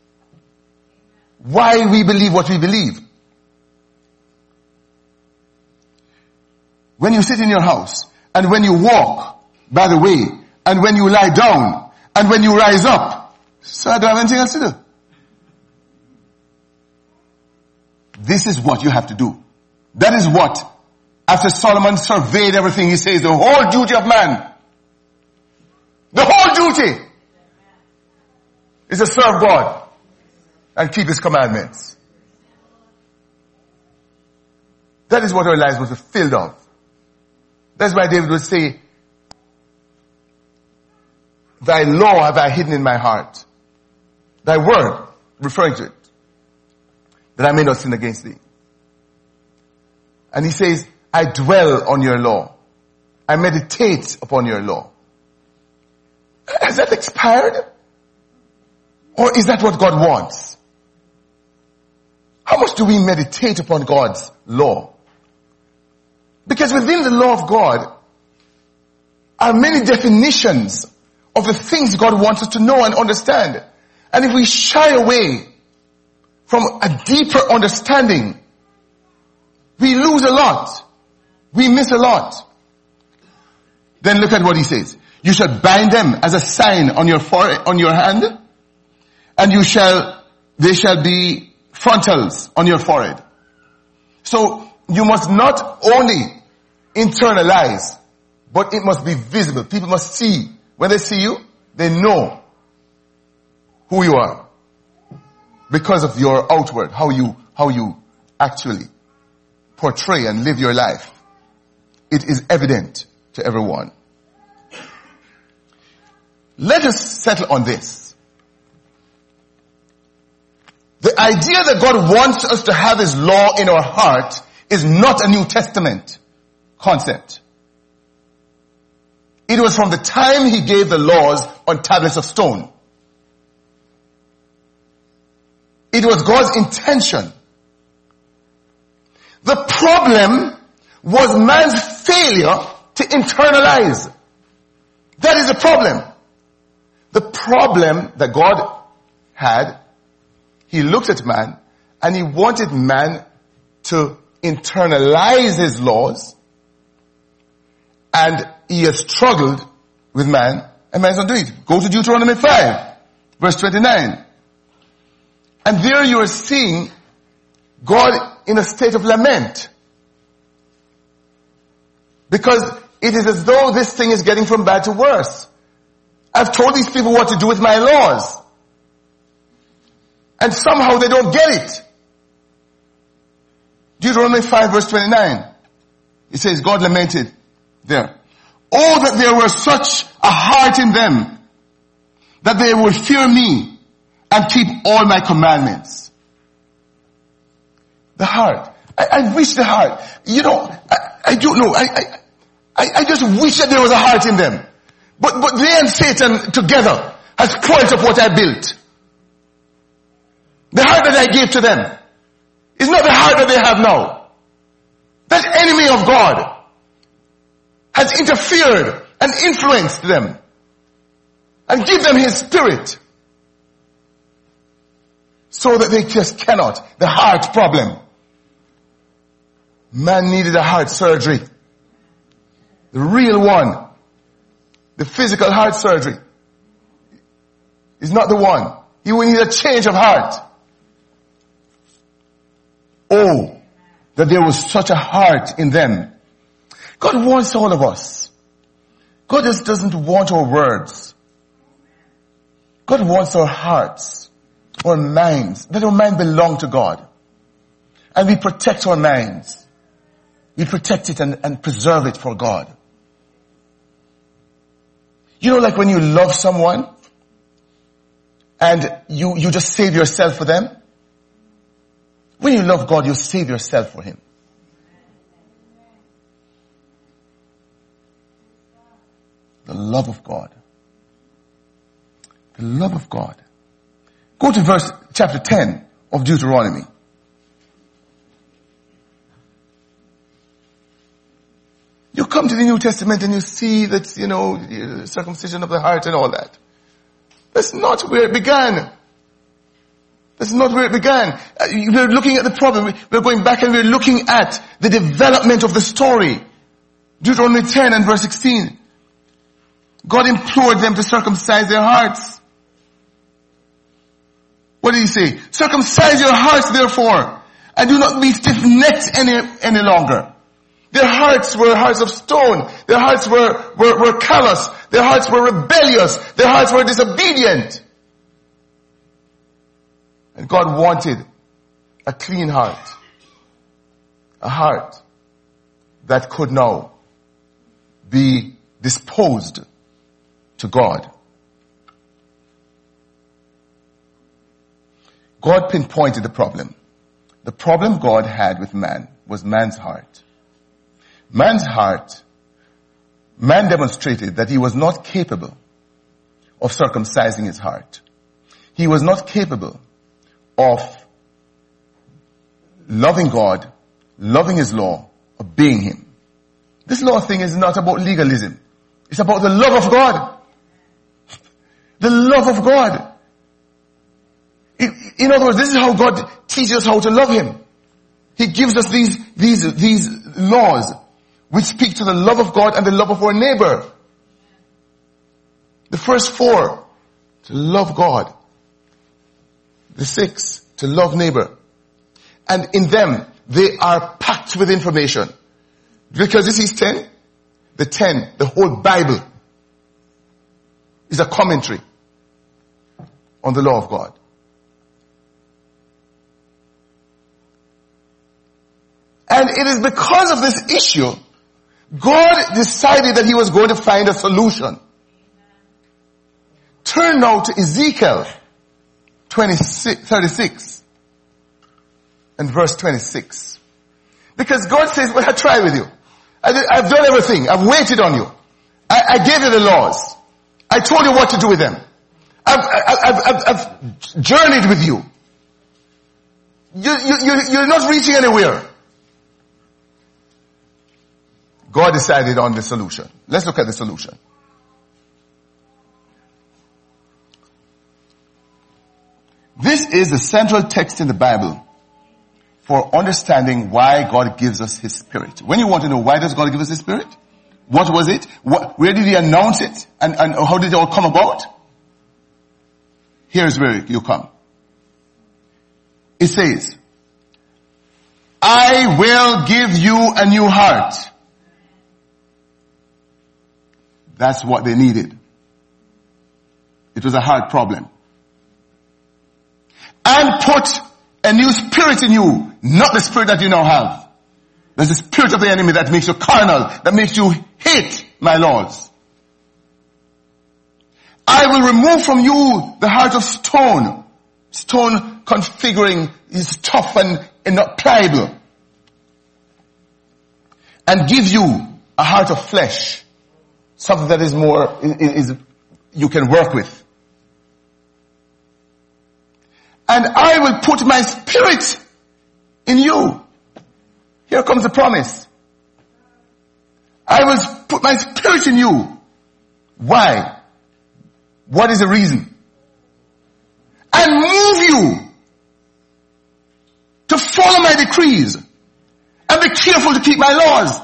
why we believe what we believe. When you sit in your house, and when you walk by the way, and when you lie down, and when you rise up, So I don't have anything else to do. This is what you have to do. That is what, after Solomon surveyed everything, he says the whole duty of man, the whole duty is to serve God and keep His commandments. That is what our lives must be filled of. That's why David would say, Thy law have I hidden in my heart. Thy word, referring to it, that I may not sin against thee. And he says, I dwell on your law. I meditate upon your law. Has that expired? Or is that what God wants? How much do we meditate upon God's law? Because within the law of God are many definitions of the things God wants us to know and understand. And if we shy away from a deeper understanding, we lose a lot. We miss a lot. Then look at what he says. You shall bind them as a sign on your forehead, on your hand, and they shall be frontals on your forehead. So you must not only internalize, but it must be visible. People must see. When they see you, they know who you are because of your outward, how you actually portray and live your life. It is evident to everyone. Let us settle on this. The idea that God wants us to have His law in our heart is not a New Testament concept. It was from the time He gave the laws on tablets of stone. It was God's intention. The problem was man's failure to internalize. That is the problem. The problem that God had, He looked at man and He wanted man to internalize His laws, and He has struggled with man, and man is not doing it. Go to Deuteronomy 5, verse 29. And there you are seeing God in a state of lament. Because it is as though this thing is getting from bad to worse. I've told these people what to do with my laws. And somehow they don't get it. Deuteronomy 5 verse 29. It says, God lamented there. Oh, that there were such a heart in them, that they would fear me and keep all my commandments. The heart. I wish the heart. You know, I don't know. I just wish that there was a heart in them. But they and Satan together has spoiled up what I built. The heart that I gave to them is not the heart that they have now. That enemy of God has interfered and influenced them and give them his spirit so that they just cannot. The heart problem. Man needed a heart surgery. The real one. The physical heart surgery is not the one. He will need a change of heart. Oh, that there was such a heart in them. God wants all of us. God just doesn't want our words. God wants our hearts, our minds. Let our mind belong to God. And we protect our minds. We protect it and preserve it for God. You know, like when you love someone and you just save yourself for them. When you love God, you save yourself for Him. The love of God. The love of God. Go to chapter 10 of Deuteronomy. You come to the New Testament and you see that, circumcision of the heart and all that. That's not where it began. That's not where it began. We're looking at the problem. We're going back and we're looking at the development of the story. Deuteronomy 10 and verse 16. God implored them to circumcise their hearts. What did he say? Circumcise your hearts therefore, and do not be stiff-necked any longer. Their hearts were hearts of stone. Their hearts were callous. Their hearts were rebellious. Their hearts were disobedient. And God wanted a clean heart. A heart that could now be disposed to God. God pinpointed the problem. The problem God had with man was man's heart. Man's heart, man demonstrated that he was not capable of circumcising his heart. He was not capable of loving God, loving his law, obeying him. This law thing is not about legalism. It's about the love of God. The love of God. In other words, this is how God teaches us how to love him. He gives us these laws which speak to the love of God and the love of our neighbor. The first 4, to love God. The 6, to love neighbor. And in them, they are packed with information. Because this is 10. The 10, the whole Bible, is a commentary on the law of God. And it is because of this issue, God decided that he was going to find a solution. Turn now to Ezekiel 36 and verse 26. Because God says, well, I tried with you. I've done everything. I've waited on you. I gave you the laws. I told you what to do with them. I've journeyed with you. You're not reaching anywhere. God decided on the solution. Let's look at the solution. This is the central text in the Bible for understanding why God gives us his Spirit. When you want to know why does God give us his Spirit? What was it? Where did he announce it? And how did it all come about? Here's where you come. It says, I will give you a new heart. That's what they needed. It was a hard problem. And put a new spirit in you, not the spirit that you now have. There's the spirit of the enemy that makes you carnal, that makes you hate my laws. I will remove from you the heart of stone. Stone configuring is tough and not pliable. And give you a heart of flesh. Something that is more, you can work with. And I will put my spirit in you. Here comes the promise. I will put my spirit in you. Why? What is the reason? And move you to follow my decrees and be careful to keep my laws.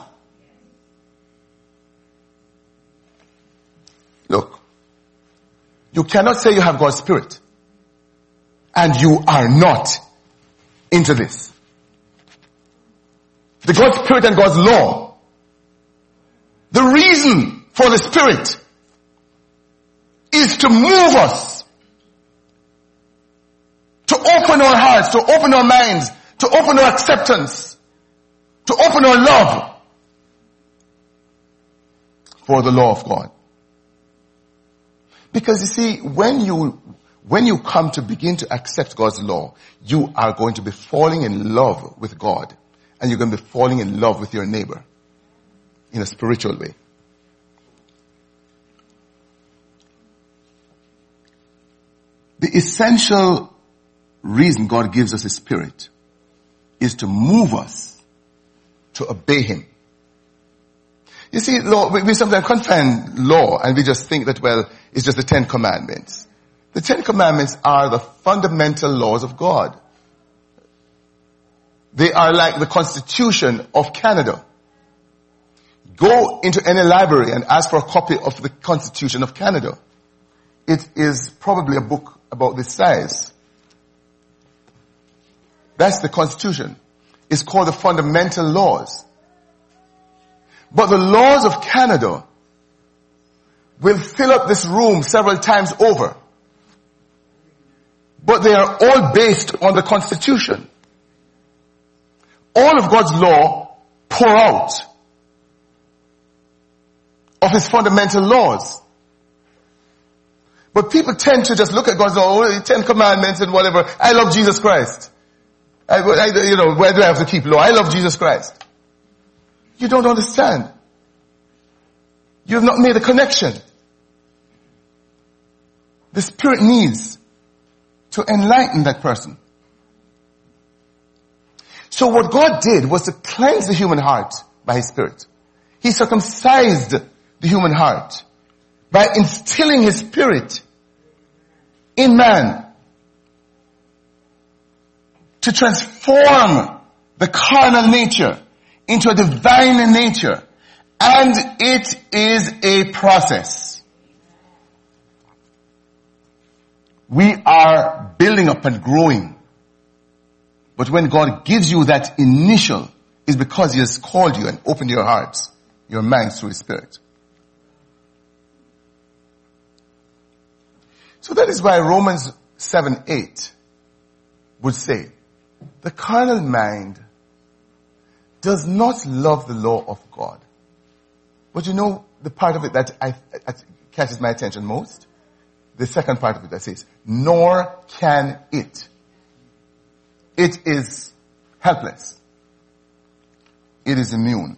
Look, you cannot say you have God's Spirit and you are not into this. The God's Spirit and God's law. The reason for the Spirit is to move us, to open our hearts, to open our minds, to open our acceptance, to open our love for the law of God. Because you see, when you come to begin to accept God's law, you are going to be falling in love with God. And you're going to be falling in love with your neighbor in a spiritual way. The essential reason God gives us his Spirit is to move us to obey him. You see, law, we sometimes confine law and we just think that, well, it's just the 10 Commandments. The 10 Commandments are the fundamental laws of God. They are like the Constitution of Canada. Go into any library and ask for a copy of the Constitution of Canada. It is probably a book about this size. That's the Constitution. It's called the fundamental laws. But the laws of Canada will fill up this room several times over. But they are all based on the Constitution. All of God's law pour out of His fundamental laws. But people tend to just look at God's law, 10 commandments and whatever. I love Jesus Christ. Where do I have to keep law? I love Jesus Christ. You don't understand. You have not made a connection. The Spirit needs to enlighten that person. So what God did was to cleanse the human heart by His Spirit. He circumcised the human heart by instilling His Spirit in man to transform the carnal nature into a divine nature. And it is a process. We are building up and growing. But when God gives you that initial, it's because He has called you and opened your hearts, your minds through His Spirit. So that is why Romans 7:8 would say, the carnal mind does not love the law of God. But you know the part of it that catches my attention most? The second part of it that says, nor can it. It is helpless. It is immune.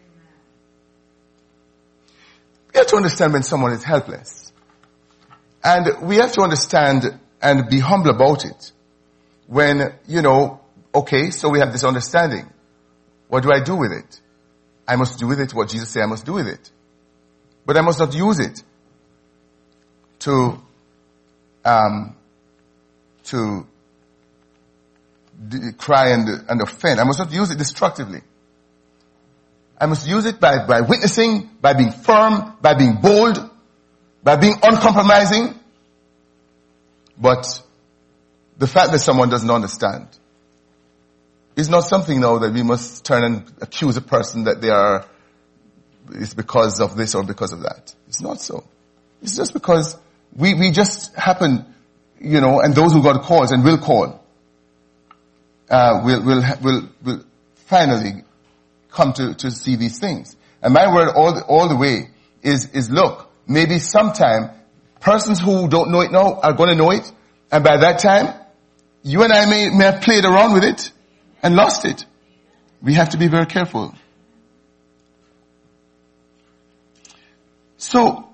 We have to understand when someone is helpless. And we have to understand and be humble about it. When, okay, so we have this understanding. What do I do with it? I must do with it what Jesus said I must do with it. But I must not use it to cry and offend. I must not use it destructively. I must use it by witnessing, by being firm, by being bold, by being uncompromising. But the fact that someone doesn't understand is not something now that we must turn and accuse a person that it's because of this or because of that. It's not so. It's just because we just happen, and those who God calls and will call, will finally come to see these things. And my word all the way is look, maybe sometime persons who don't know it now are going to know it, and by that time, you and I may have played around with it and lost it. We have to be very careful. So,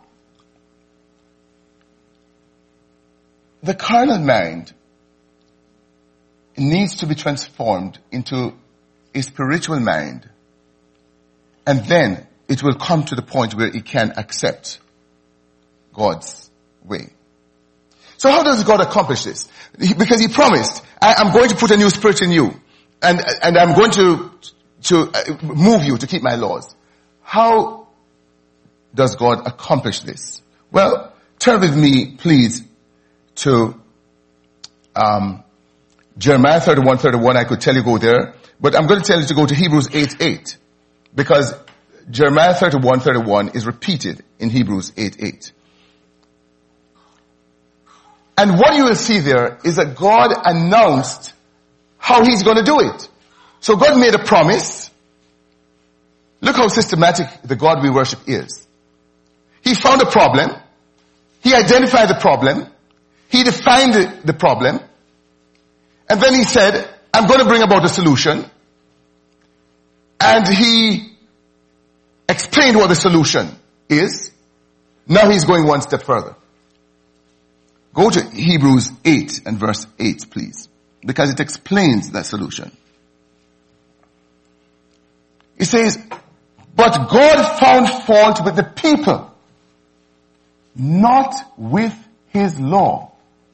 the carnal mind needs to be transformed into a spiritual mind, and then it will come to the point where it can accept God's way. So how does God accomplish this? Because He promised, I'm going to put a new spirit in you, and I'm going to move you to keep my laws. How does God accomplish this? Well, turn with me, please, to Jeremiah 31:31. I could tell you go there, but I'm going to tell you to go to Hebrews 8:8, because Jeremiah 31:31 is repeated in Hebrews 8:8. And what you will see there is that God announced how He's going to do it. So God made a promise. Look how systematic the God we worship is. He found a problem. He identified the problem. He defined the problem. And then He said, I'm going to bring about a solution. And He explained what the solution is. Now He's going one step further. Go to Hebrews 8 and verse 8, please, because it explains that solution. It says, but God found fault with the people, not with His law.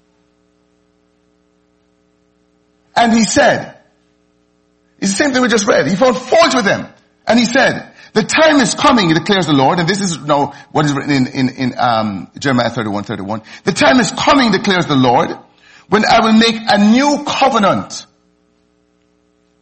And He said, it's the same thing we just read. He found fault with them. And He said, the time is coming, declares the Lord, and this is now what is written in Jeremiah 31:31. The time is coming, declares the Lord, when I will make a new covenant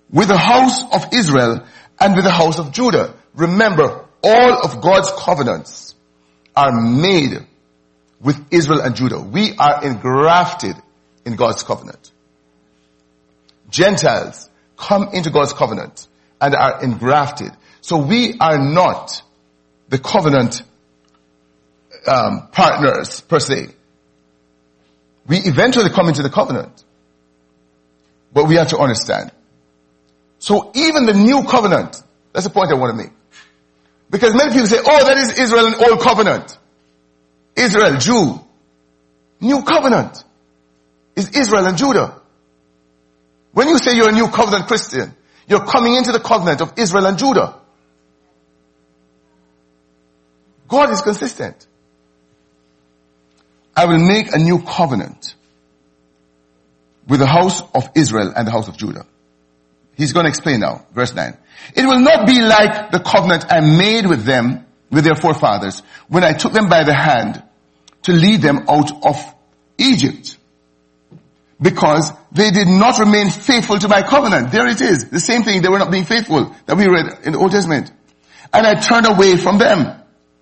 with the house of Israel and with the house of Judah. Remember, all of God's covenants are made with Israel and Judah. We are engrafted in God's covenant. Gentiles come into God's covenant and are engrafted. So we are not the covenant partners per se. We eventually come into the covenant. But we have to understand. So even the new covenant, that's the point I want to make. Because many people say, oh, that is Israel and old covenant. Israel, Jew. New covenant is Israel and Judah. When you say you're a new covenant Christian, you're coming into the covenant of Israel and Judah. God is consistent. I will make a new covenant with the house of Israel and the house of Judah. He's going to explain now. Verse 9. It will not be like the covenant I made with them, with their forefathers, when I took them by the hand to lead them out of Egypt. Because they did not remain faithful to my covenant. There it is. The same thing. They were not being faithful that we read in the Old Testament. And I turned away from them.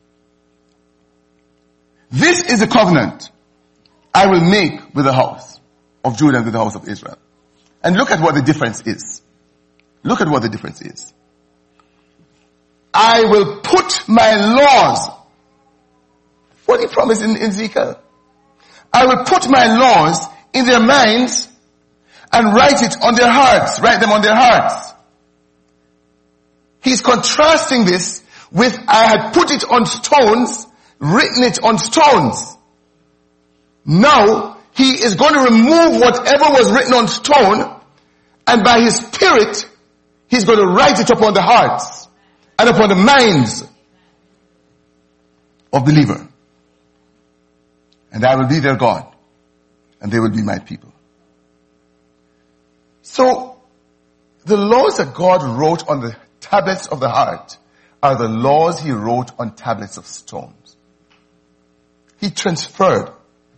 This is the covenant I will make with the house of Judah and with the house of Israel. And look at what the difference is. Look at what the difference is. I will put my laws. What he promised in Ezekiel. I will put my laws in their minds and write it on their hearts. Write them on their hearts. He's contrasting this with I had put it on stones, written it on stones. Now, he is going to remove whatever was written on stone, and by his Spirit, he's going to write it upon the hearts and upon the minds of the believer. And I will be their God, and they will be my people. So, the laws that God wrote on the tablets of the heart are the laws he wrote on tablets of stones. He transferred.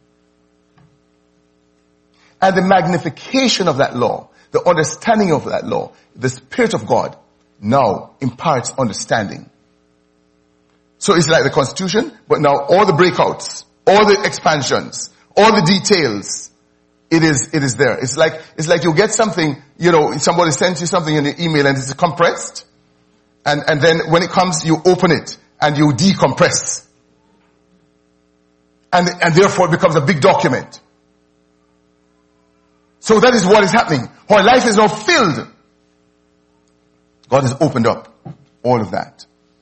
And the magnification of that law, the understanding of that law, the Spirit of God now imparts understanding. So it's like the Constitution, but now all the breakouts, all the expansions, all the details, it is there. It's like you get something, somebody sends you something in an email and it's compressed. And then when it comes, you open it and you decompress. And therefore it becomes a big document. So that is what is happening. Our life is now filled. God has opened up all of that.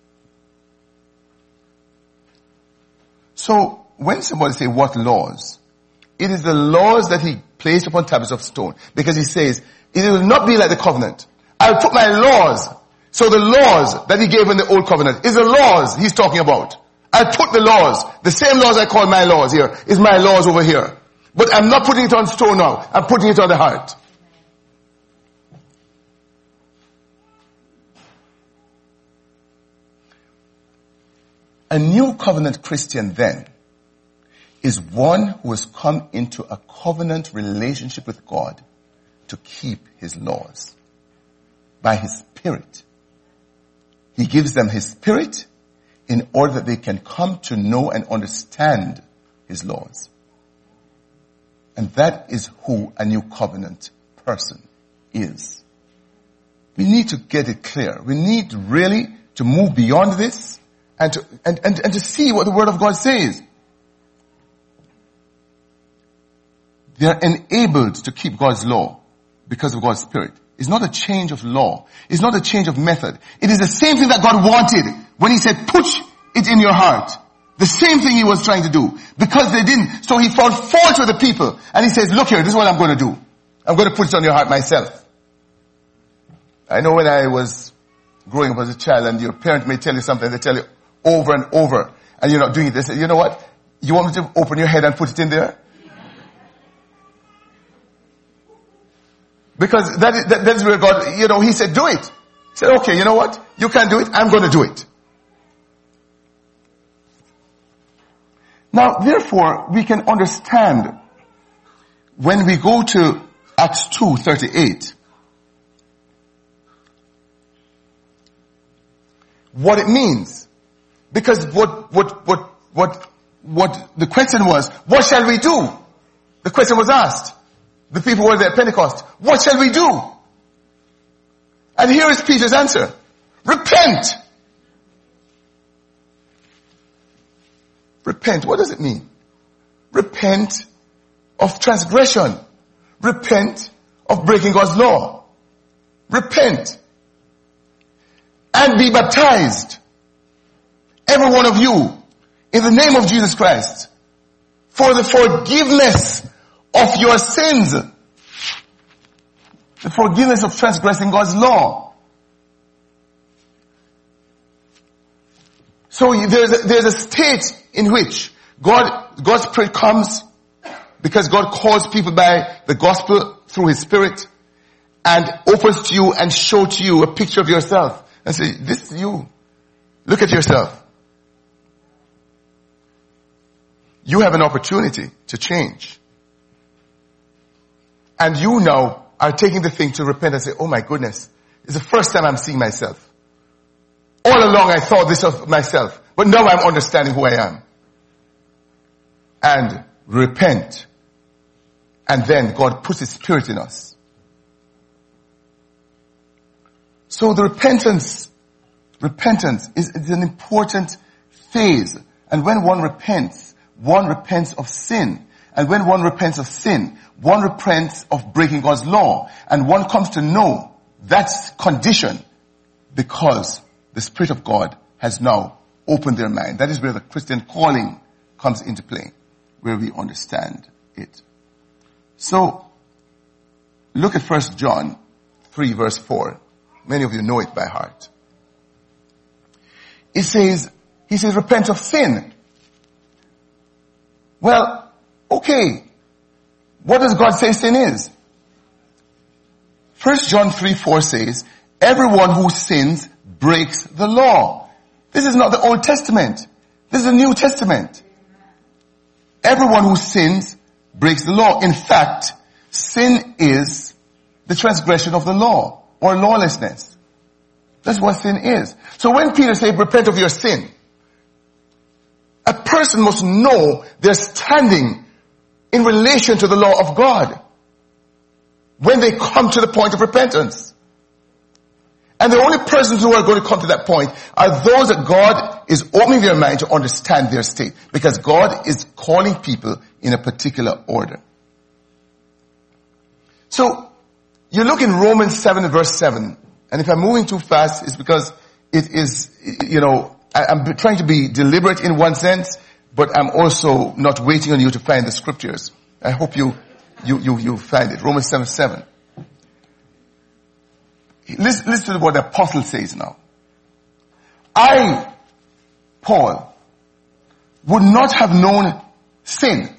So when somebody say what laws, it is the laws that he placed upon tablets of stone. Because he says, it will not be like the covenant. I'll put my laws. So the laws that he gave in the old covenant is the laws he's talking about. I'll put the laws, the same laws I call my laws here, is my laws over here. But I'm not putting it on stone now. I'm putting it on the heart. A new covenant Christian then is one who has come into a covenant relationship with God to keep his laws by his Spirit. He gives them his Spirit in order that they can come to know and understand his laws. And that is who a new covenant person is. We need to get it clear. We need really to move beyond this and to see what the Word of God says. They are enabled to keep God's law because of God's Spirit. It's not a change of law. It's not a change of method. It is the same thing that God wanted when he said, put it in your heart. The same thing he was trying to do. Because they didn't. So he found fault with the people. And he says, look here, this is what I'm going to do. I'm going to put it on your heart myself. I know when I was growing up as a child and your parent may tell you something, they tell you over and over, and you're not doing it. They say, you know what? You want me to open your head and put it in there? Because that's where God, he said, do it. He said, okay, you know what? You can't do it. I'm going to do it. Now, therefore, we can understand when we go to Acts 2:38, what it means. Because what the question was, what shall we do? The question was asked. The people were there at Pentecost. What shall we do? And here is Peter's answer. Repent. Repent. What does it mean? Repent of transgression. Repent of breaking God's law. Repent. And be baptized, every one of you, in the name of Jesus Christ, for the forgiveness of your sins. The forgiveness of transgressing God's law. So there's a state in which God's Spirit comes, because God calls people by the gospel through His Spirit, and opens to you and shows to you a picture of yourself. And say, this is you. Look at yourself. You have an opportunity to change. And you now are taking the thing to repent and say, oh my goodness, it's the first time I'm seeing myself. All along I thought this of myself, but now I'm understanding who I am. And repent. And then God puts His Spirit in us. So the repentance is an important phase. And when one repents of sin. And when one repents of sin, one repents of breaking God's law. And one comes to know that's condition because the Spirit of God has now opened their mind. That is where the Christian calling comes into play, where we understand it. So, look at 1 John 3 verse 4. Many of you know it by heart. He says, repent of sin. Well, okay. What does God say sin is? 1 John 3:4 says, everyone who sins breaks the law. This is not the Old Testament. This is the New Testament. Everyone who sins breaks the law. In fact, sin is the transgression of the law or lawlessness. That's what sin is. So when Peter said, repent of your sin, a person must know their standing in relation to the law of God when they come to the point of repentance. And the only persons who are going to come to that point are those that God is opening their mind to understand their state, because God is calling people in a particular order. So you look in Romans 7 verse 7, and if I'm moving too fast, it's because it is, I'm trying to be deliberate in one sense, but I'm also not waiting on you to find the scriptures. I hope you find it. Romans 7:7. Listen to what the apostle says now. I, Paul, would not have known sin.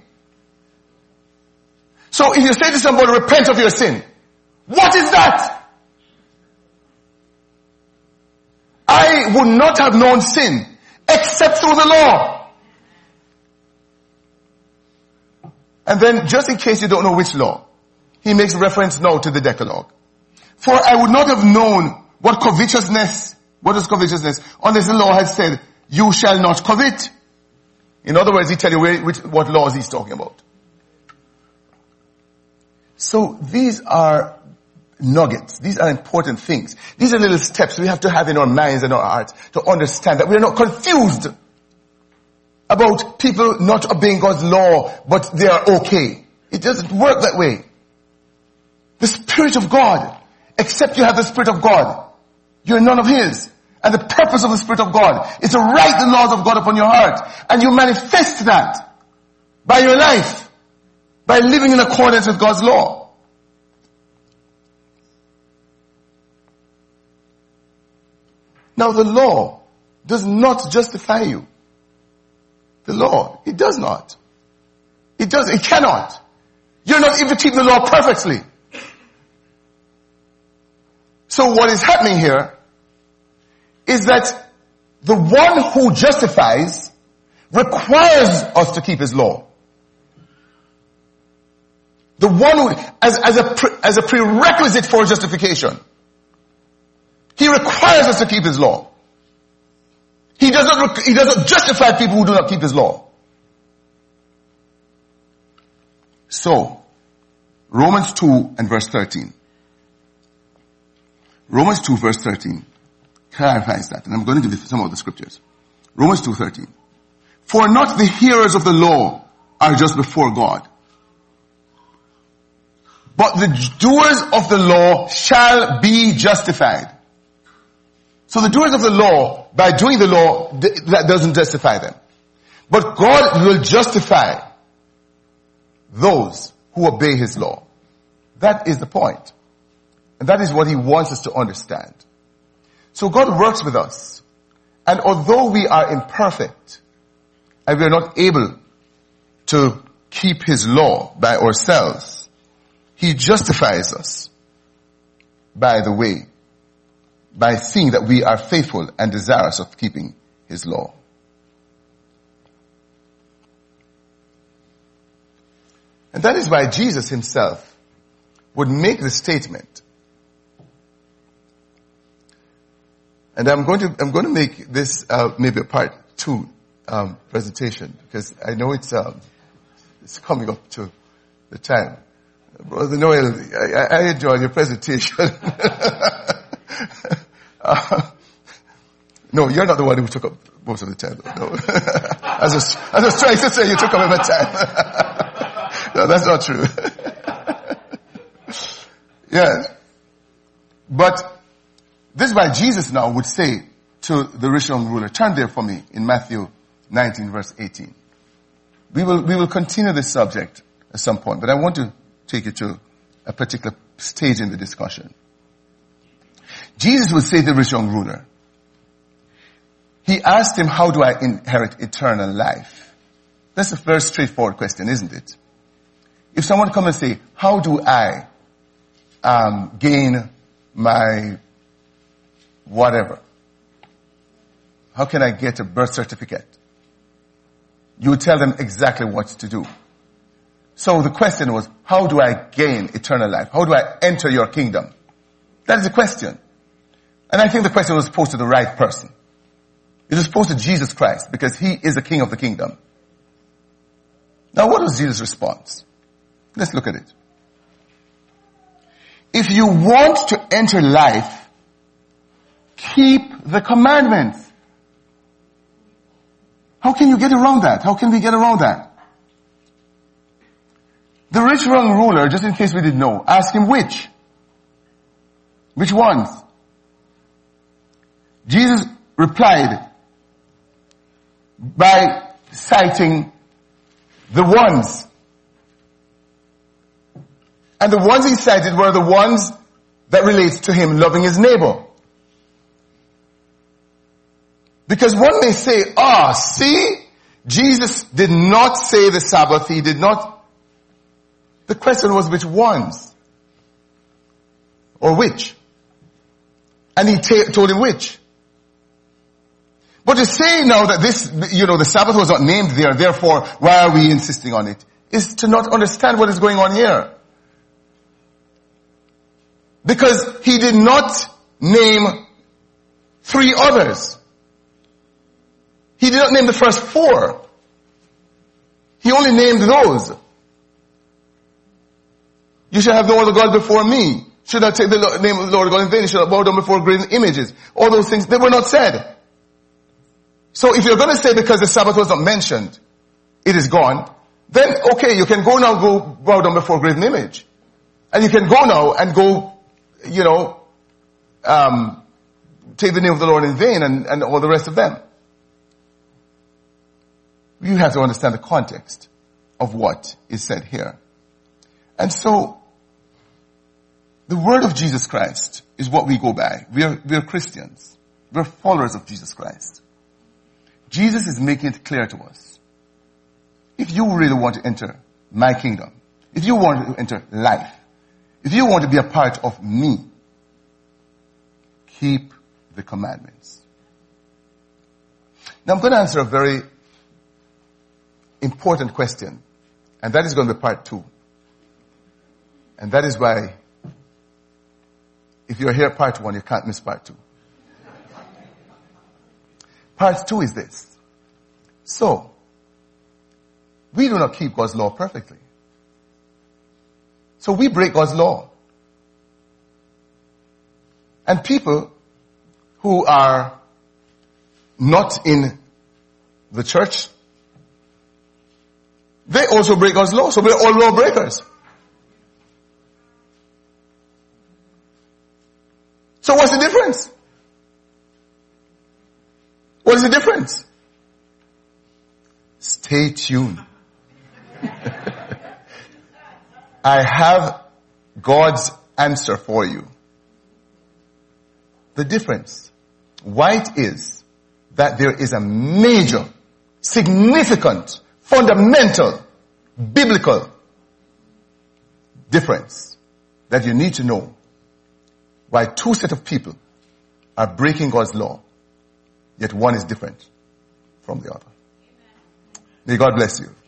So if you say to somebody, repent of your sin, what is that? I would not have known sin except through the law. And then, just in case you don't know which law, he makes reference now to the Decalogue. For I would not have known what covetousness, what is covetousness, unless the law had said, you shall not covet. In other words, he tell you what laws he's talking about. So these are nuggets. These are important things. These are little steps we have to have in our minds and our hearts to understand that we are not confused about people not obeying God's law, but they are okay. It doesn't work that way. The Spirit of God, except you have the Spirit of God, you're none of His. And the purpose of the Spirit of God is to write the laws of God upon your heart. And you manifest that by your life, by living in accordance with God's law. Now the law does not justify you. The law, it does not. It cannot. You're not able to keep the law perfectly. So what is happening here is that the one who justifies requires us to keep His law. The one who, as a prerequisite for justification, He requires us to keep His law. He does not justify people who do not keep his law. So, Romans 2 and verse 13. Romans 2 verse 13 clarifies that. And I'm going to give you some of the scriptures. Romans 2:13. For not the hearers of the law are just before God, but the doers of the law shall be justified. So the doers of the law, by doing the law, that doesn't justify them. But God will justify those who obey his law. That is the point. And that is what he wants us to understand. So God works with us. And although we are imperfect, and we are not able to keep his law by ourselves, he justifies us by the way, by seeing that we are faithful and desirous of keeping his law. And that is why Jesus himself would make the statement. And I'm going to make this maybe a part 2 presentation, because I know it's coming up to the time. Brother Noel, I enjoyed your presentation. No, you're not the one who took up most of the time. No. I was trying to say you took up my time. No, that's not true. Yeah. But this is why Jesus now would say to the rich young ruler, turn there for me in Matthew 19 verse 18. We will continue this subject at some point, but I want to take you to a particular stage in the discussion. Jesus would say to the rich young ruler, he asked him, how do I inherit eternal life? That's a very straightforward question, isn't it? If someone comes and say, how do I gain my whatever? How can I get a birth certificate? You would tell them exactly what to do. So the question was, how do I gain eternal life? How do I enter your kingdom? That is the question. And I think the question was posed to the right person. It was posed to Jesus Christ, because he is the king of the kingdom. Now what was Jesus' response? Let's look at it. If you want to enter life, keep the commandments. How can you get around that? How can we get around that? The rich young ruler, just in case we didn't know, asked him which? Which ones? Jesus replied by citing the ones. And the ones he cited were the ones that relates to him loving his neighbor. Because one may say, see, Jesus did not say the Sabbath, he did not. The question was which ones? Or which? And he told him which. But to say now that this, the Sabbath was not named there, therefore why are we insisting on it, is to not understand what is going on here. Because he did not name 3 others. He did not name the first 4. He only named those. You shall have no other God before me. Should not take the name of the Lord God in vain. You shall not bow down before graven images. All those things, they were not said. So if you're going to say because the Sabbath was not mentioned, it is gone, then okay, you can go bow down before graven image. And you can go now and go, take the name of the Lord in vain and all the rest of them. You have to understand the context of what is said here. And so, the word of Jesus Christ is what we go by. We are Christians. We're followers of Jesus Christ. Jesus is making it clear to us. If you really want to enter my kingdom, if you want to enter life, if you want to be a part of me, keep the commandments. Now I'm going to answer a very important question, and that is going to be part 2. And that is why, if you're here part 1, you can't miss part 2. Part 2 is this. So, we do not keep God's law perfectly. So we break God's law. And people who are not in the church, they also break God's law. So we're all lawbreakers. So what's the difference? What is the difference? Stay tuned. I have God's answer for you. The difference, white, is that there is a major, significant, fundamental, biblical difference that you need to know why two sets of people are breaking God's law, yet one is different from the other. May God bless you.